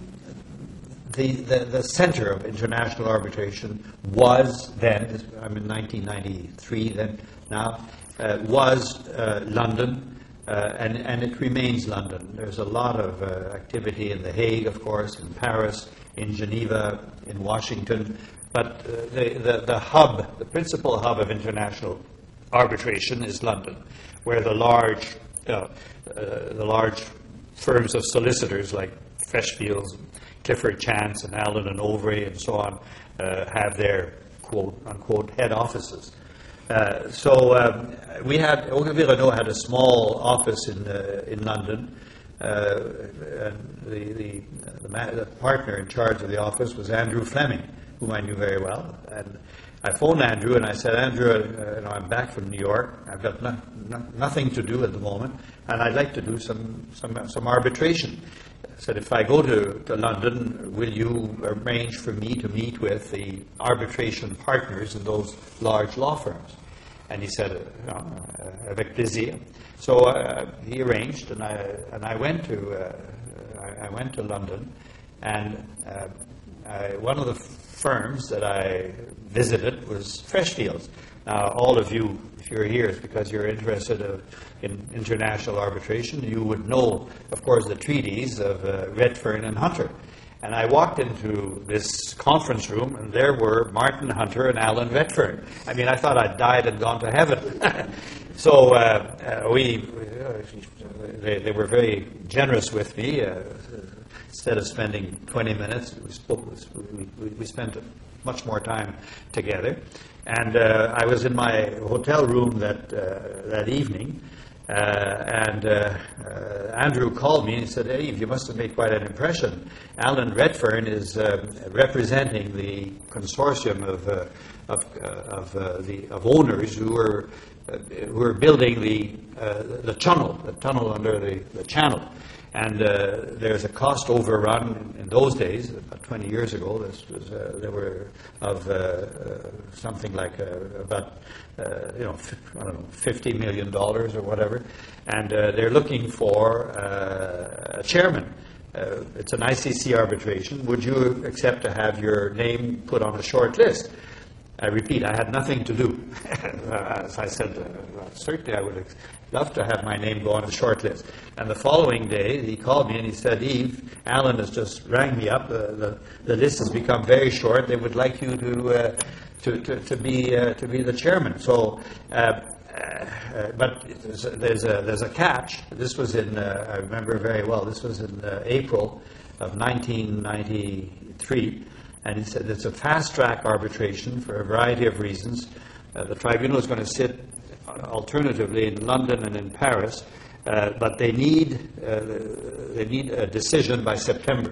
the, the, the center of international arbitration was then, I'm in nineteen ninety-three then, now, uh, was uh, London. Uh, and, and it remains London. There's a lot of uh, activity in The Hague, of course, in Paris, in Geneva, in Washington, but uh, the, the, the hub, the principal hub of international arbitration is London, where the large, uh, uh, the large firms of solicitors like Freshfields, Clifford Chance, and Allen and Overy, and so on, uh, have their quote unquote head offices. Uh, so um, we had Ogilvy Renault had a small office in uh, in London. Uh, and the the, the, ma- the partner in charge of the office was Andrew Fleming, whom I knew very well. And I phoned Andrew and I said, Andrew, uh, you know, I'm back from New York. I've got no, no, nothing to do at the moment, and I'd like to do some some some arbitration. I said, if I go to, to London, will you arrange for me to meet with the arbitration partners in those large law firms? And he said, uh, uh, avec plaisir. So uh, he arranged, and I and I went to uh, I, I went to London, and uh, I, one of the firms that I visited was Freshfields. Now, all of you, if you're here, it's because you're interested uh, in international arbitration. You would know, of course, the treaties of uh, Redfern and Hunter. And I walked into this conference room, and there were Martin Hunter and Alan Redfern. I mean, I thought I'd died and gone to heaven. so uh, uh, we, uh, they, they were very generous with me. Uh, instead of spending twenty minutes, we, spoke, we, we, we spent much more time together. And uh, I was in my hotel room that uh, that evening, uh, and uh, uh, Andrew called me and he said, "Hey, you must have made quite an impression. Alan Redfern is uh, representing the consortium of uh, of, uh, of uh, the of owners who are uh, who are building the uh, the tunnel, the tunnel under the, the channel." And uh, there's a cost overrun in, in those days, about twenty years ago. This was, uh, there were of uh, uh, something like uh, about uh, you know f- I don't know fifty million dollars or whatever, and uh, they're looking for uh, a chairman. Uh, it's an I C C arbitration. Would you accept to have your name put on a short list? I repeat, I had nothing to do. As I said, uh, certainly I would love to have my name go on a short list. And the following day, he called me and he said, Yves, Alan has just rang me up. Uh, the, the list has become very short. They would like you to uh, to, to, to be uh, to be the chairman. So, uh, uh, but there's a, there's a there's a catch. This was in uh, I remember very well. This was in uh, April of nineteen ninety-three. And he said it's a fast-track arbitration for a variety of reasons. Uh, the tribunal is going to sit alternatively in London and in Paris, uh, but they need uh, they need a decision by September.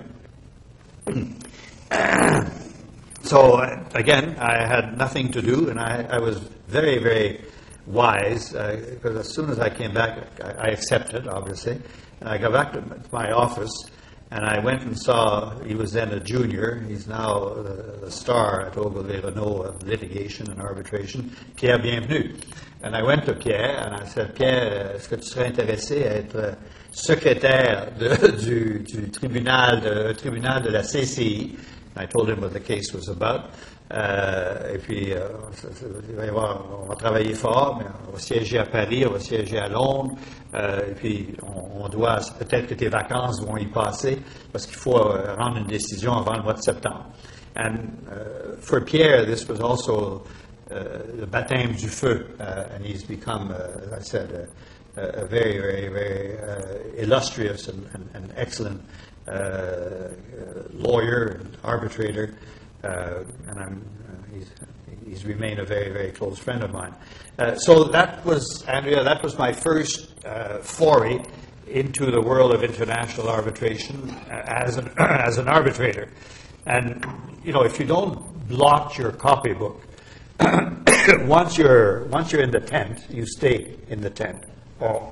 So uh, again, I had nothing to do, and I, I was very, very wise uh, because as soon as I came back, I, I accepted, obviously, and I got back to my office. And I went and saw, he was then a junior, he's now the, the star at Ogilvy Renault of litigation and arbitration, Pierre Bienvenu. And I went to Pierre and I said, Pierre, est-ce que tu serais intéressé à être secrétaire de, du, du tribunal, de, tribunal de la C C I? And I told him what the case was about. Euh, et puis, euh, il va y avoir, on va travailler fort, mais on va siéger à Paris, on va siéger à Londres, euh, et puis on, on doit, peut-être que tes vacances vont y passer, parce qu'il faut euh, rendre une décision avant le mois de septembre. And uh, for Pierre, this was also uh, the baptême du feu, uh, and he's become, uh, as I said, a, a very, very, very uh, illustrious and, and, and excellent uh, lawyer and arbitrator. uh, and I'm, uh, he's, he's remained a very, very close friend of mine. Uh, so that was, Andrea, that was my first uh, foray into the world of international arbitration uh, as an as an arbitrator. And, you know, if you don't blot your copybook, once you're once you're in the tent, you stay in the tent. Oh.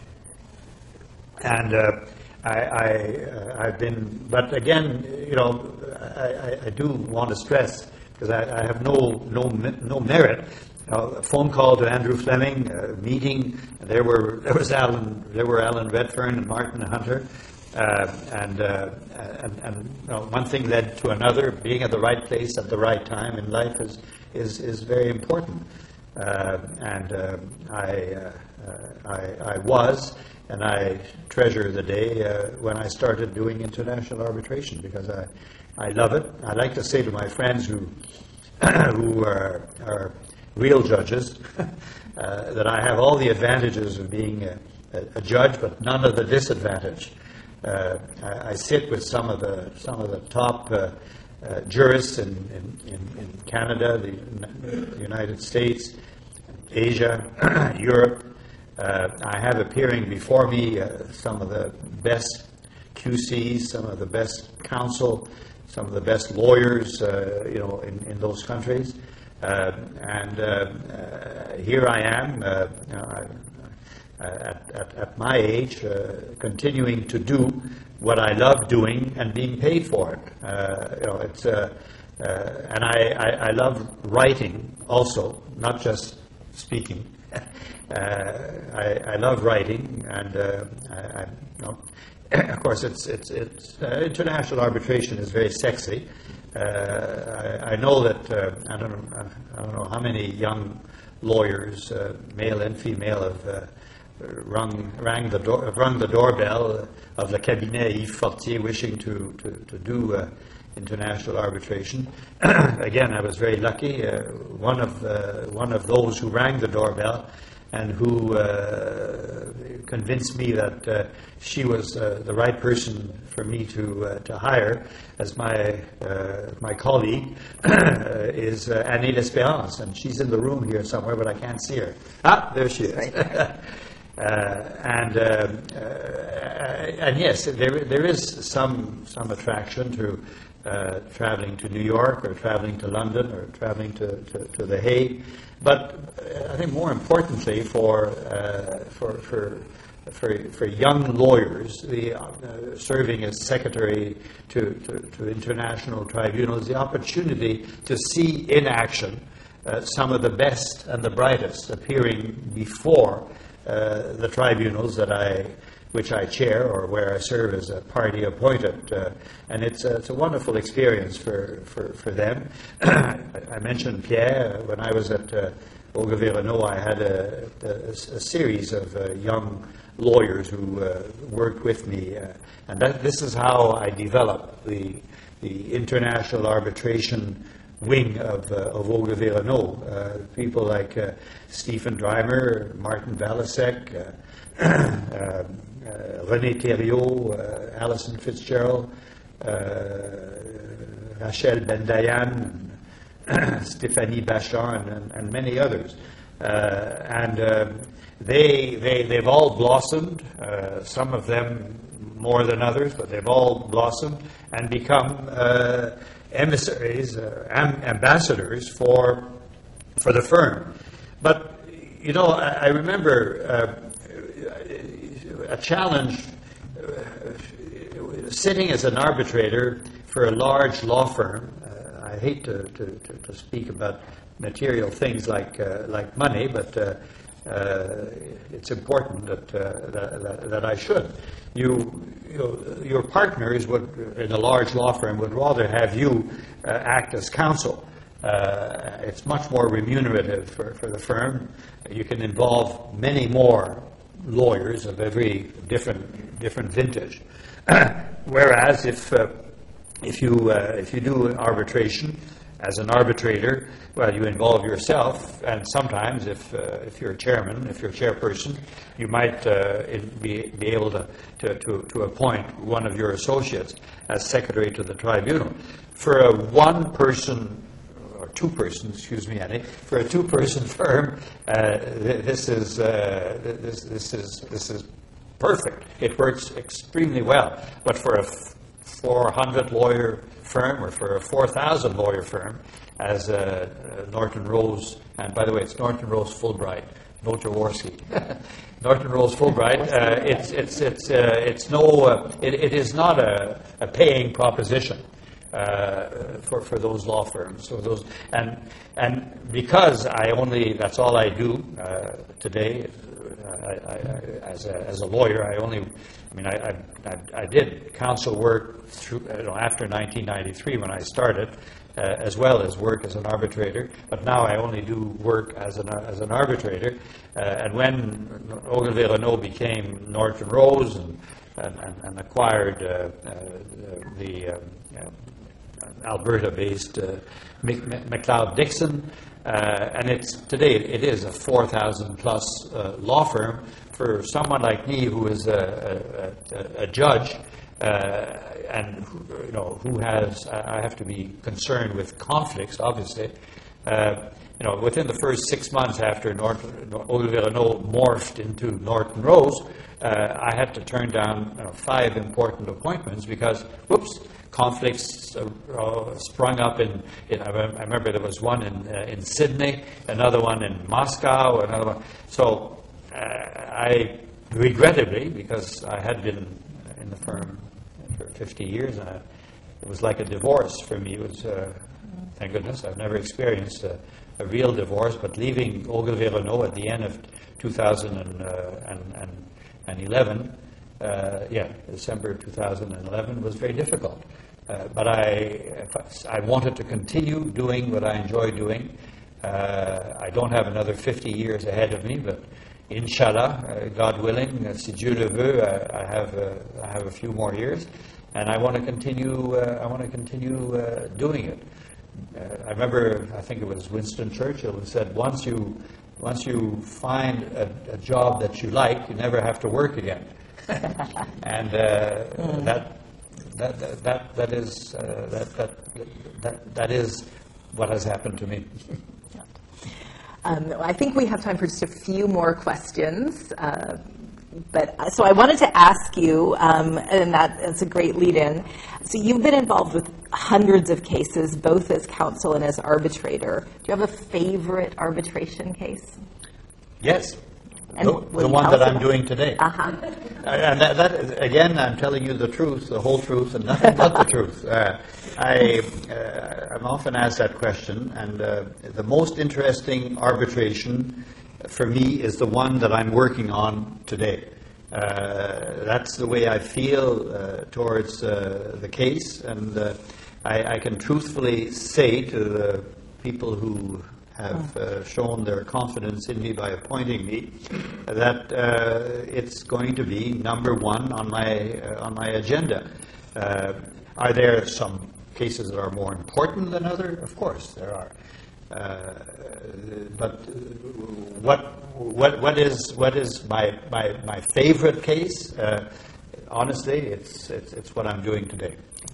And uh, I, I uh, I've been, but again, you know, I, I do want to stress, because I, I have no no no merit. Uh, a phone call to Andrew Fleming, uh, meeting. There were there was Alan there were Alan Redfern and Martin Hunter, uh, and, uh, and and you know, one thing led to another. Being at the right place at the right time in life is is is very important. Uh, and uh, I, uh, I I was, and I treasure the day uh, when I started doing international arbitration, because I I love it. I like to say to my friends who who are, are real judges, uh, that I have all the advantages of being a, a, a judge, but none of the disadvantage. Uh, I, I sit with some of the some of the top uh, uh, jurists in, in, in Canada, the, the United States, Asia, Europe. Uh, I have appearing before me uh, some of the best Q Cs, some of the best counsel, some of the best lawyers, uh, you know, in, in those countries. Uh, and uh, uh, here I am, uh, you know, I, at, at, at my age, uh, continuing to do what I love doing and being paid for it. Uh, you know, it's uh, uh, and I, I, I love writing also, not just speaking. uh, I, I love writing, and uh, I, I, you know, of course, it's it's it's uh, international arbitration is very sexy. Uh, I, I know that uh, I don't know, I don't know how many young lawyers, uh, male and female, have uh, rung rang the door, rung the doorbell of the cabinet Yves Fortier, wishing to to, to do uh, international arbitration. Again, I was very lucky. Uh, one of uh, one of those who rang the doorbell and who uh, convinced me that uh, she was uh, the right person for me to uh, to hire as my uh, my colleague is uh, Annie L'Espérance, and she's in the room here somewhere, but I can't see her. Ah, there she is. Right. uh, and uh, uh, and yes, there there is some some attraction to uh, traveling to New York or traveling to London or traveling to, to, to The Hague. But I think more importantly for uh, for, for for for young lawyers, the uh, serving as secretary to, to, to international tribunals, the opportunity to see in action uh, some of the best and the brightest appearing before uh, the tribunals that I which I chair or where I serve as a party appointed. Uh, and it's a, it's a wonderful experience for, for, for them. I mentioned Pierre. When I was at uh, Auger-Veyronneau, I had a, a, a series of uh, young lawyers who uh, worked with me. Uh, and that, this is how I developed the, the international arbitration wing of, uh, of Auger-Veyronneau. Uh, people like uh, Stephen Dreimer, Martin Balasek, uh, uh, Uh, René Thériault, uh, Alison Fitzgerald, uh, Rachel Bendayan, Stéphanie Bachar, and, and many others. Uh, and uh, they, they, they've all blossomed, uh, some of them more than others, but they've all blossomed and become uh, emissaries, uh, am- ambassadors for, for the firm. But, you know, I, I remember uh, a challenge uh, sitting as an arbitrator for a large law firm. Uh, I hate to, to, to, to speak about material things like uh, like money, but uh, uh, it's important that, uh, that, that that I should. You, you know, your partners would in a large law firm would rather have you uh, act as counsel. Uh, it's much more remunerative for, for the firm. You can involve many more lawyers of every different different vintage. Whereas if uh, if you uh, if you do arbitration, As an arbitrator, well, you involve yourself, and sometimes, if uh, if you're a chairman, if you're a chairperson, you might uh, be, be able to, to, to, to appoint one of your associates as secretary to the tribunal. For a one-person, or two-person, excuse me, Annie, for a two-person firm, uh, th- this is uh, this this is this is perfect. It works extremely well. But for a four hundred lawyer firm, or for a four thousand lawyer firm, as uh, uh, Norton Rose, and by the way, it's Norton Rose Fulbright, no Jaworski. Norton Rose Fulbright. Uh, it's it's it's uh, it's no. Uh, it, it is not a, a paying proposition uh, for for those law firms. So those and and because I only that's all I do uh, today. I, I, I, as a as a lawyer, I only. I mean, I, I, I did counsel work through, you know, after nineteen ninety-three when I started, uh, as well as work as an arbitrator. But now I only do work as an as an arbitrator. Uh, and when Ogilvy-Renault became Norton Rose and and, and acquired uh, uh, the uh, uh, Alberta-based uh, McLeod Dixon, uh, and it's today it is a four thousand plus uh, law firm. For someone like me, who is a, a, a judge, uh, and who, you know who has, I have to be concerned with conflicts. Obviously, uh, you know, within the first six months after Norton, Ogilvy-Renault morphed into Norton Rose, uh, I had to turn down you know, five important appointments because, whoops, conflicts uh, uh, sprung up in. in I, rem- I remember there was one in uh, in Sydney, another one in Moscow, another one. So. Uh, I, regrettably, because I had been in the firm for fifty years, and I, it was like a divorce for me. It was, uh, thank goodness, I've never experienced a, a real divorce, but leaving Ogilvy-Renault at the end of two thousand eleven, uh, yeah, December two thousand eleven, was very difficult. Uh, but I, I wanted to continue doing what I enjoy doing. Uh, I don't have another fifty years ahead of me, but Inshallah, uh, God willing, uh, si Dieu le veut, uh, I have uh, I have a few more years, and I want to continue. Uh, I want to continue uh, doing it. Uh, I remember, I think it was Winston Churchill who said, "Once you once you find a, a job that you like, you never have to work again." and uh, mm. that, that that that that is uh, that, that that that is what has happened to me. Um, I think we have time for just a few more questions. Uh, but so I wanted to ask you, um, and that, that's a great lead-in. So you've been involved with hundreds of cases, both as counsel and as arbitrator. Do you have a favorite arbitration case? Yes. The, the one that I'm doing today. Uh-huh. And that, that, again, I'm telling you the truth, the whole truth, and nothing but the truth. Uh, I, uh, I'm often asked that question, and uh, the most interesting arbitration for me is the one that I'm working on today. Uh, that's the way I feel uh, towards uh, the case, and uh, I, I can truthfully say to the people who have uh, shown their confidence in me by appointing me, that uh, it's going to be number one on my uh, on my agenda. Uh, are there some cases that are more important than others? Of course, there are. Uh, but what what what is what is my my, my favorite case? Uh, honestly, it's, it's it's what I'm doing today.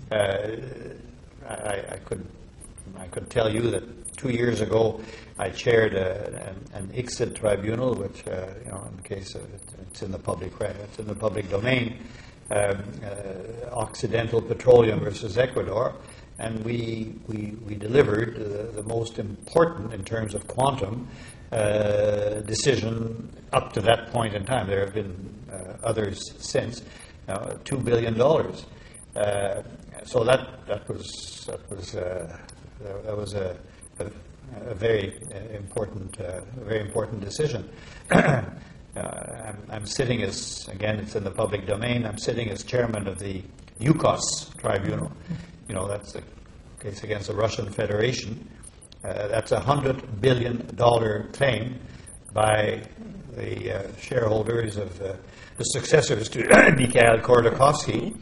Uh, I, I could I could tell you that. Two years ago, I chaired a, an, an I C S I D tribunal, which, uh, you know, in case of it, it's in the public, it's in the public domain, um, uh, Occidental Petroleum versus Ecuador, and we we, we delivered uh, the most important in terms of quantum uh, decision up to that point in time. There have been uh, others since, uh, two billion dollars. Uh, so that that was that was uh, that was a A, a very uh, important, uh, very important decision. uh, I'm, I'm sitting as, again, it's in the public domain. I'm sitting as chairman of the U C O S tribunal. You know, that's a case against the Russian Federation. Uh, that's a hundred billion dollar claim by the uh, shareholders of uh, the successors to Mikhail Khodorkovsky.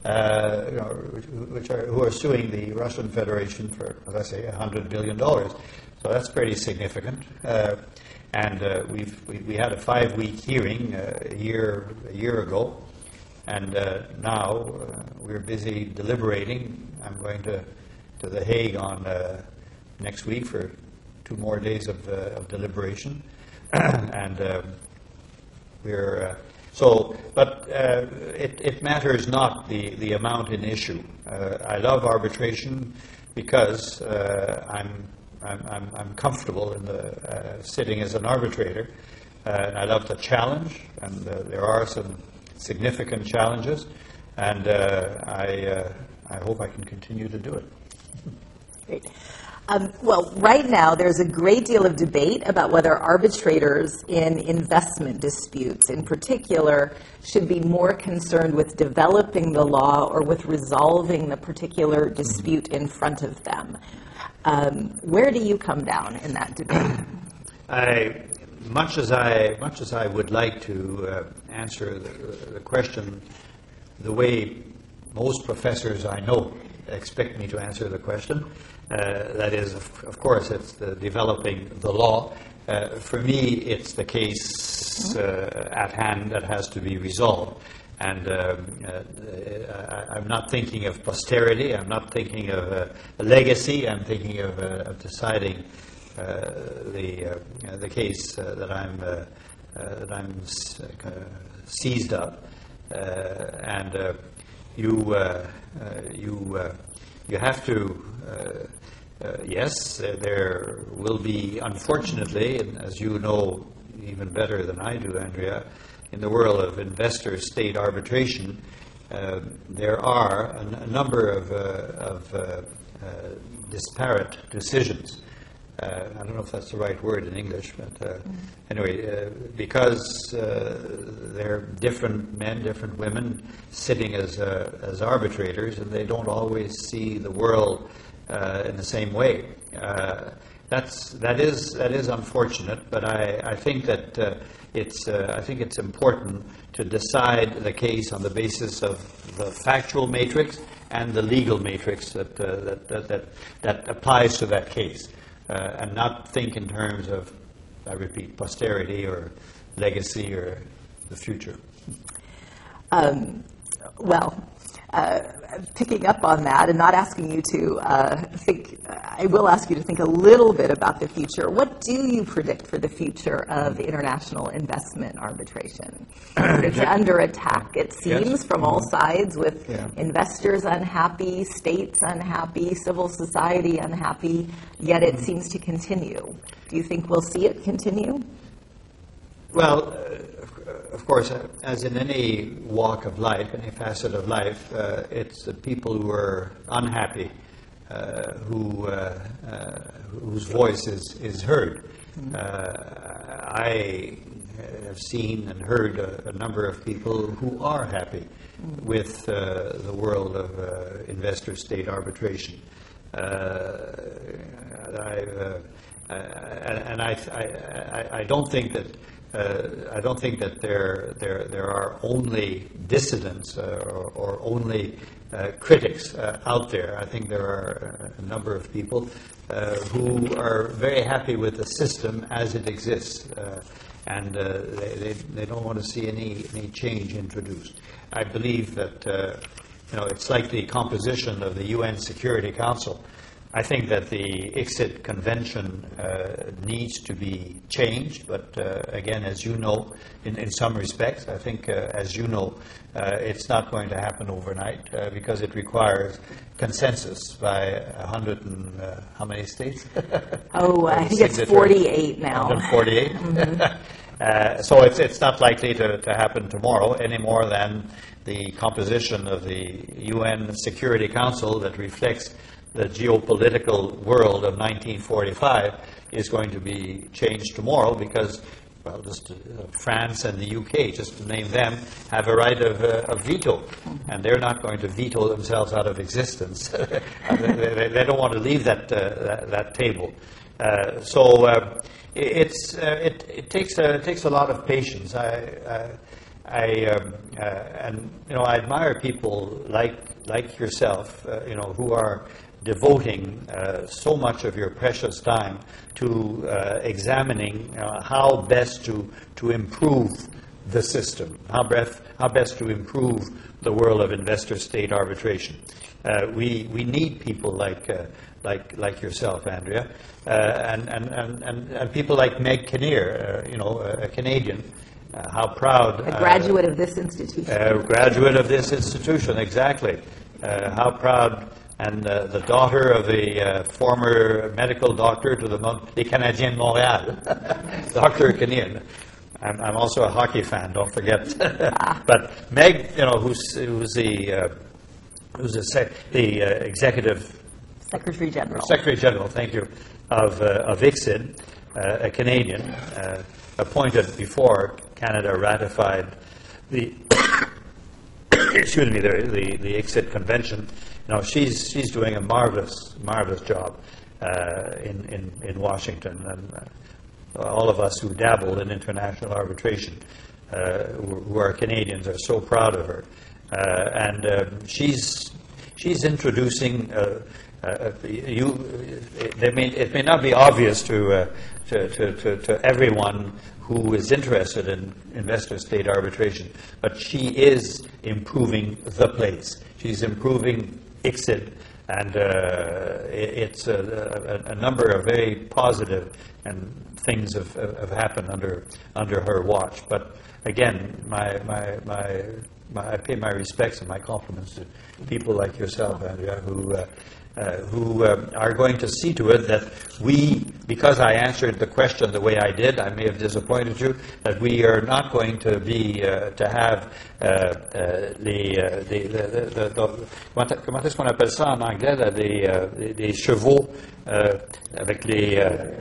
uh, you know, which, which are, who are suing the Russian Federation for, as I say, one hundred billion dollars. So that's pretty significant. Uh, and uh, we've, we, we had a five-week hearing uh, a year a year ago, and uh, now uh, we're busy deliberating. I'm going to, to The Hague on uh, next week for two more days of, uh, of deliberation. and um, we're... Uh, So, but uh, it, it matters not the, the amount in issue. Uh, I love arbitration because uh, I'm, I'm, I'm, I'm comfortable in the, uh, sitting as an arbitrator. Uh, and I love the challenge, and uh, there are some significant challenges, and uh, I, uh, I hope I can continue to do it. Great. Um, well, right now there's a great deal of debate about whether arbitrators in investment disputes in particular should be more concerned with developing the law or with resolving the particular dispute in front of them. Um, where do you come down in that debate? I, much as I, much as I would like to uh, answer the, the question the way most professors I know expect me to answer the question, Uh, that is, of, of course, it's the developing the law. Uh, for me, it's the case uh, at hand that has to be resolved. And um, uh, I, I'm not thinking of posterity. I'm not thinking of uh, a legacy. I'm thinking of, uh, of deciding uh, the uh, the case uh, that I'm uh, uh, that I'm s- uh, seized of. Uh, and uh, you uh, uh, you uh, you have to. Uh, Uh, yes, uh, there will be, unfortunately, and as you know even better than I do, Andrea, in the world of investor-state arbitration, uh, there are a, n- a number of, uh, of uh, uh, disparate decisions. Uh, I don't know if that's the right word in English, but uh, mm-hmm. anyway, uh, because uh, they're different men, different women sitting as uh, as arbitrators, and they don't always see the world Uh, in the same way. Uh, that's that is that is unfortunate, but I, I think that uh, it's uh, I think it's important to decide the case on the basis of the factual matrix and the legal matrix that uh, that, that that that applies to that case, uh, and not think in terms of, I repeat, posterity or legacy or the future. Um, well. Uh, picking up on that and not asking you to uh, think, I will ask you to think a little bit about the future. What do you predict for the future of international investment arbitration? It's under attack, it seems, yes. from all sides, with yeah. investors unhappy, states unhappy, civil society unhappy, yet it seems to continue. Do you think we'll see it continue? Well, uh, of course, uh, as in any walk of life, any facet of life, uh, it's the people who are unhappy uh, who uh, uh, whose voice is, is heard. Mm-hmm. Uh, I have seen and heard a, a number of people who are happy mm-hmm. with uh, the world of uh, investor-state arbitration. Uh, I've, uh, uh, and I, I, I don't think that Uh, I don't think that there there there are only dissidents uh, or, or only uh, critics uh, out there. I think there are a number of people uh, who are very happy with the system as it exists, uh, and uh, they, they they don't want to see any any change introduced. I believe that uh, you know it's like the composition of the U N Security Council. I think that the I C S I D Convention uh, needs to be changed, but uh, again, as you know, in, in some respects, I think, uh, as you know, uh, it's not going to happen overnight uh, because it requires consensus by a hundred and uh, how many states? Oh, I think it's forty-eight now. one hundred forty-eight. Mm-hmm. uh, so it's it's not likely to, to happen tomorrow any more than the composition of the U N Security Council that reflects the geopolitical world of nineteen forty-five is going to be changed tomorrow because, well, just uh, France and the U K, just to name them, have a right of, uh, of veto, and they're not going to veto themselves out of existence. they, they, they don't want to leave that uh, that, that table. Uh, so uh, it's uh, it, it takes a, it takes a lot of patience. I, I I um, uh, and you know I admire people like like yourself, uh, you know, who are devoting uh, so much of your precious time to uh, examining uh, how best to to improve the system, how best how best to improve the world of investor-state arbitration. Uh, we we need people like uh, like like yourself, Andrea, uh, and, and, and, and and people like Meg Kinnear, uh, you know, a, a Canadian. Uh, how proud. A graduate uh, of this institution. A graduate of this institution, exactly. Uh, how proud, and uh, the daughter of a uh, former medical doctor to the, the Canadiens de Montréal, Doctor Kinnear. I'm, I'm also a hockey fan, don't forget. But Meg, you know, who's, who's the, uh, who's the, sec- the uh, executive... Secretary General. Secretary General, thank you, of, uh, of I C S I D, uh, a Canadian, uh, appointed before Canada ratified the excuse me the, the the I C S I D convention. You know, she's she's doing a marvelous marvelous job uh, in, in in Washington, and uh, all of us who dabble in international arbitration, uh, who, who are Canadians, are so proud of her. Uh, and uh, she's she's introducing. Uh, Uh, you, it, may, it may not be obvious to, uh, to, to, to, to everyone who is interested in investor-state arbitration, but she is improving the place. She's improving I C S I D, and uh, it, it's a, a, a number of very positive and things have, have happened under under her watch. But again, my my my, my I pay my respects and my compliments to people like yourself, Andrea, who. Uh, Uh, who uh, are going to see to it that we, because I answered the question the way I did, I may have disappointed you, that we are not going to be, uh, to have uh, uh, the, uh, the, the, the, the, the, comment est-ce qu'on appelle ça en anglais, là, des, uh, des, des chevaux euh, avec les... Euh,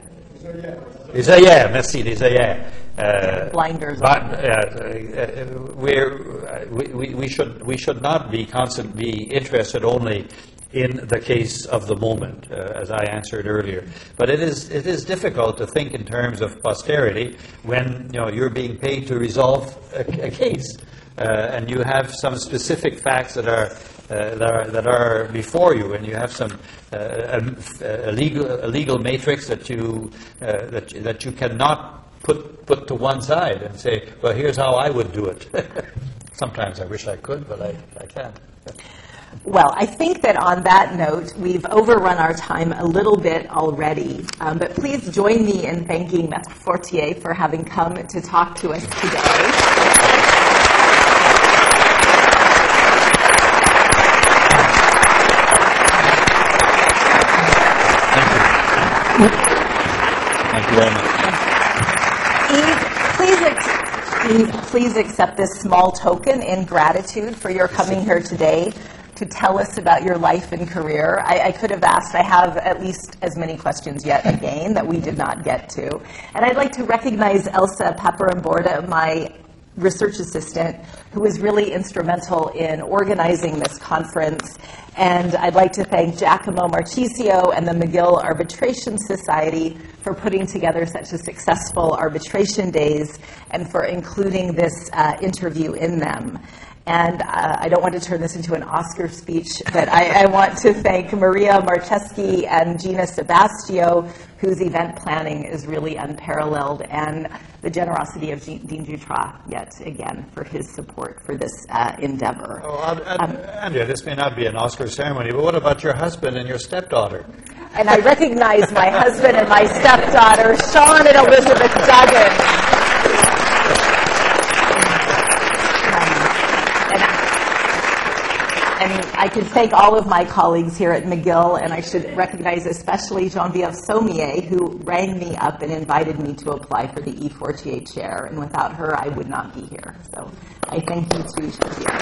les œillères, merci, les œillères. Uh, Blinders. But uh, uh, we're, uh, we, we, should, we should not be constantly interested only in the case of the moment, uh, as I answered earlier. But it is it is difficult to think in terms of posterity when you know you're being paid to resolve a, a case, uh, and you have some specific facts that are uh, that are that are before you, and you have some uh, a, a legal a legal matrix that you uh, that that you cannot put put to one side and say, well, here's how I would do it. Sometimes I wish I could, but I, I can't. Well, I think that on that note, we've overrun our time a little bit already. Um, but please join me in thanking Maître Fortier for having come to talk to us today. Thank you. Thank you very much. Eve, please, ex- Eve, please accept this small token in gratitude for your coming here today to tell us about your life and career. I, I could have asked, I have at least as many questions yet again that we did not get to. And I'd like to recognize Elsa Paparamborda, my research assistant, who was really instrumental in organizing this conference. And I'd like to thank Giacomo Marchisio and the McGill Arbitration Society for putting together such a successful arbitration days and for including this uh, interview in them. And uh, I don't want to turn this into an Oscar speech, but I, I want to thank Maria Marcheski and Gina Sebastio, whose event planning is really unparalleled, and the generosity of Jean, Dean Dutra, yet again, for his support for this uh, endeavor. Oh, and, and, um, Andrea, this may not be an Oscar ceremony, but what about your husband and your stepdaughter? And I recognize my husband and my stepdaughter, Sean and Elizabeth Duggan. And I could thank all of my colleagues here at McGill, and I should recognize especially Geneviève Sommier, who rang me up and invited me to apply for the E Fortier chair. And without her, I would not be here. So I thank you to Geneviève.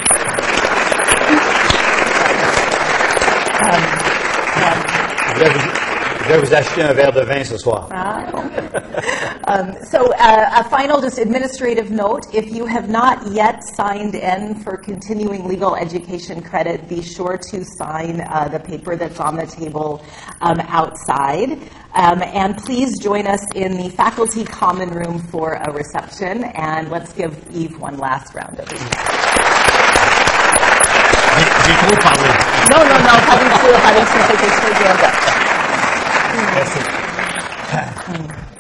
Um, um, Je vais vous acheter un verre de vin ce soir. Ah. um, so uh, a final just administrative note, if you have not yet signed in for continuing legal education credit, be sure to sign uh, the paper that's on the table um, outside. Um, and please join us in the faculty common room for a reception, and let's give Yves one last round of applause. J'ai trop parlé. Non, non, non, pas du tout, pas du tout, c'était très bien. Merci.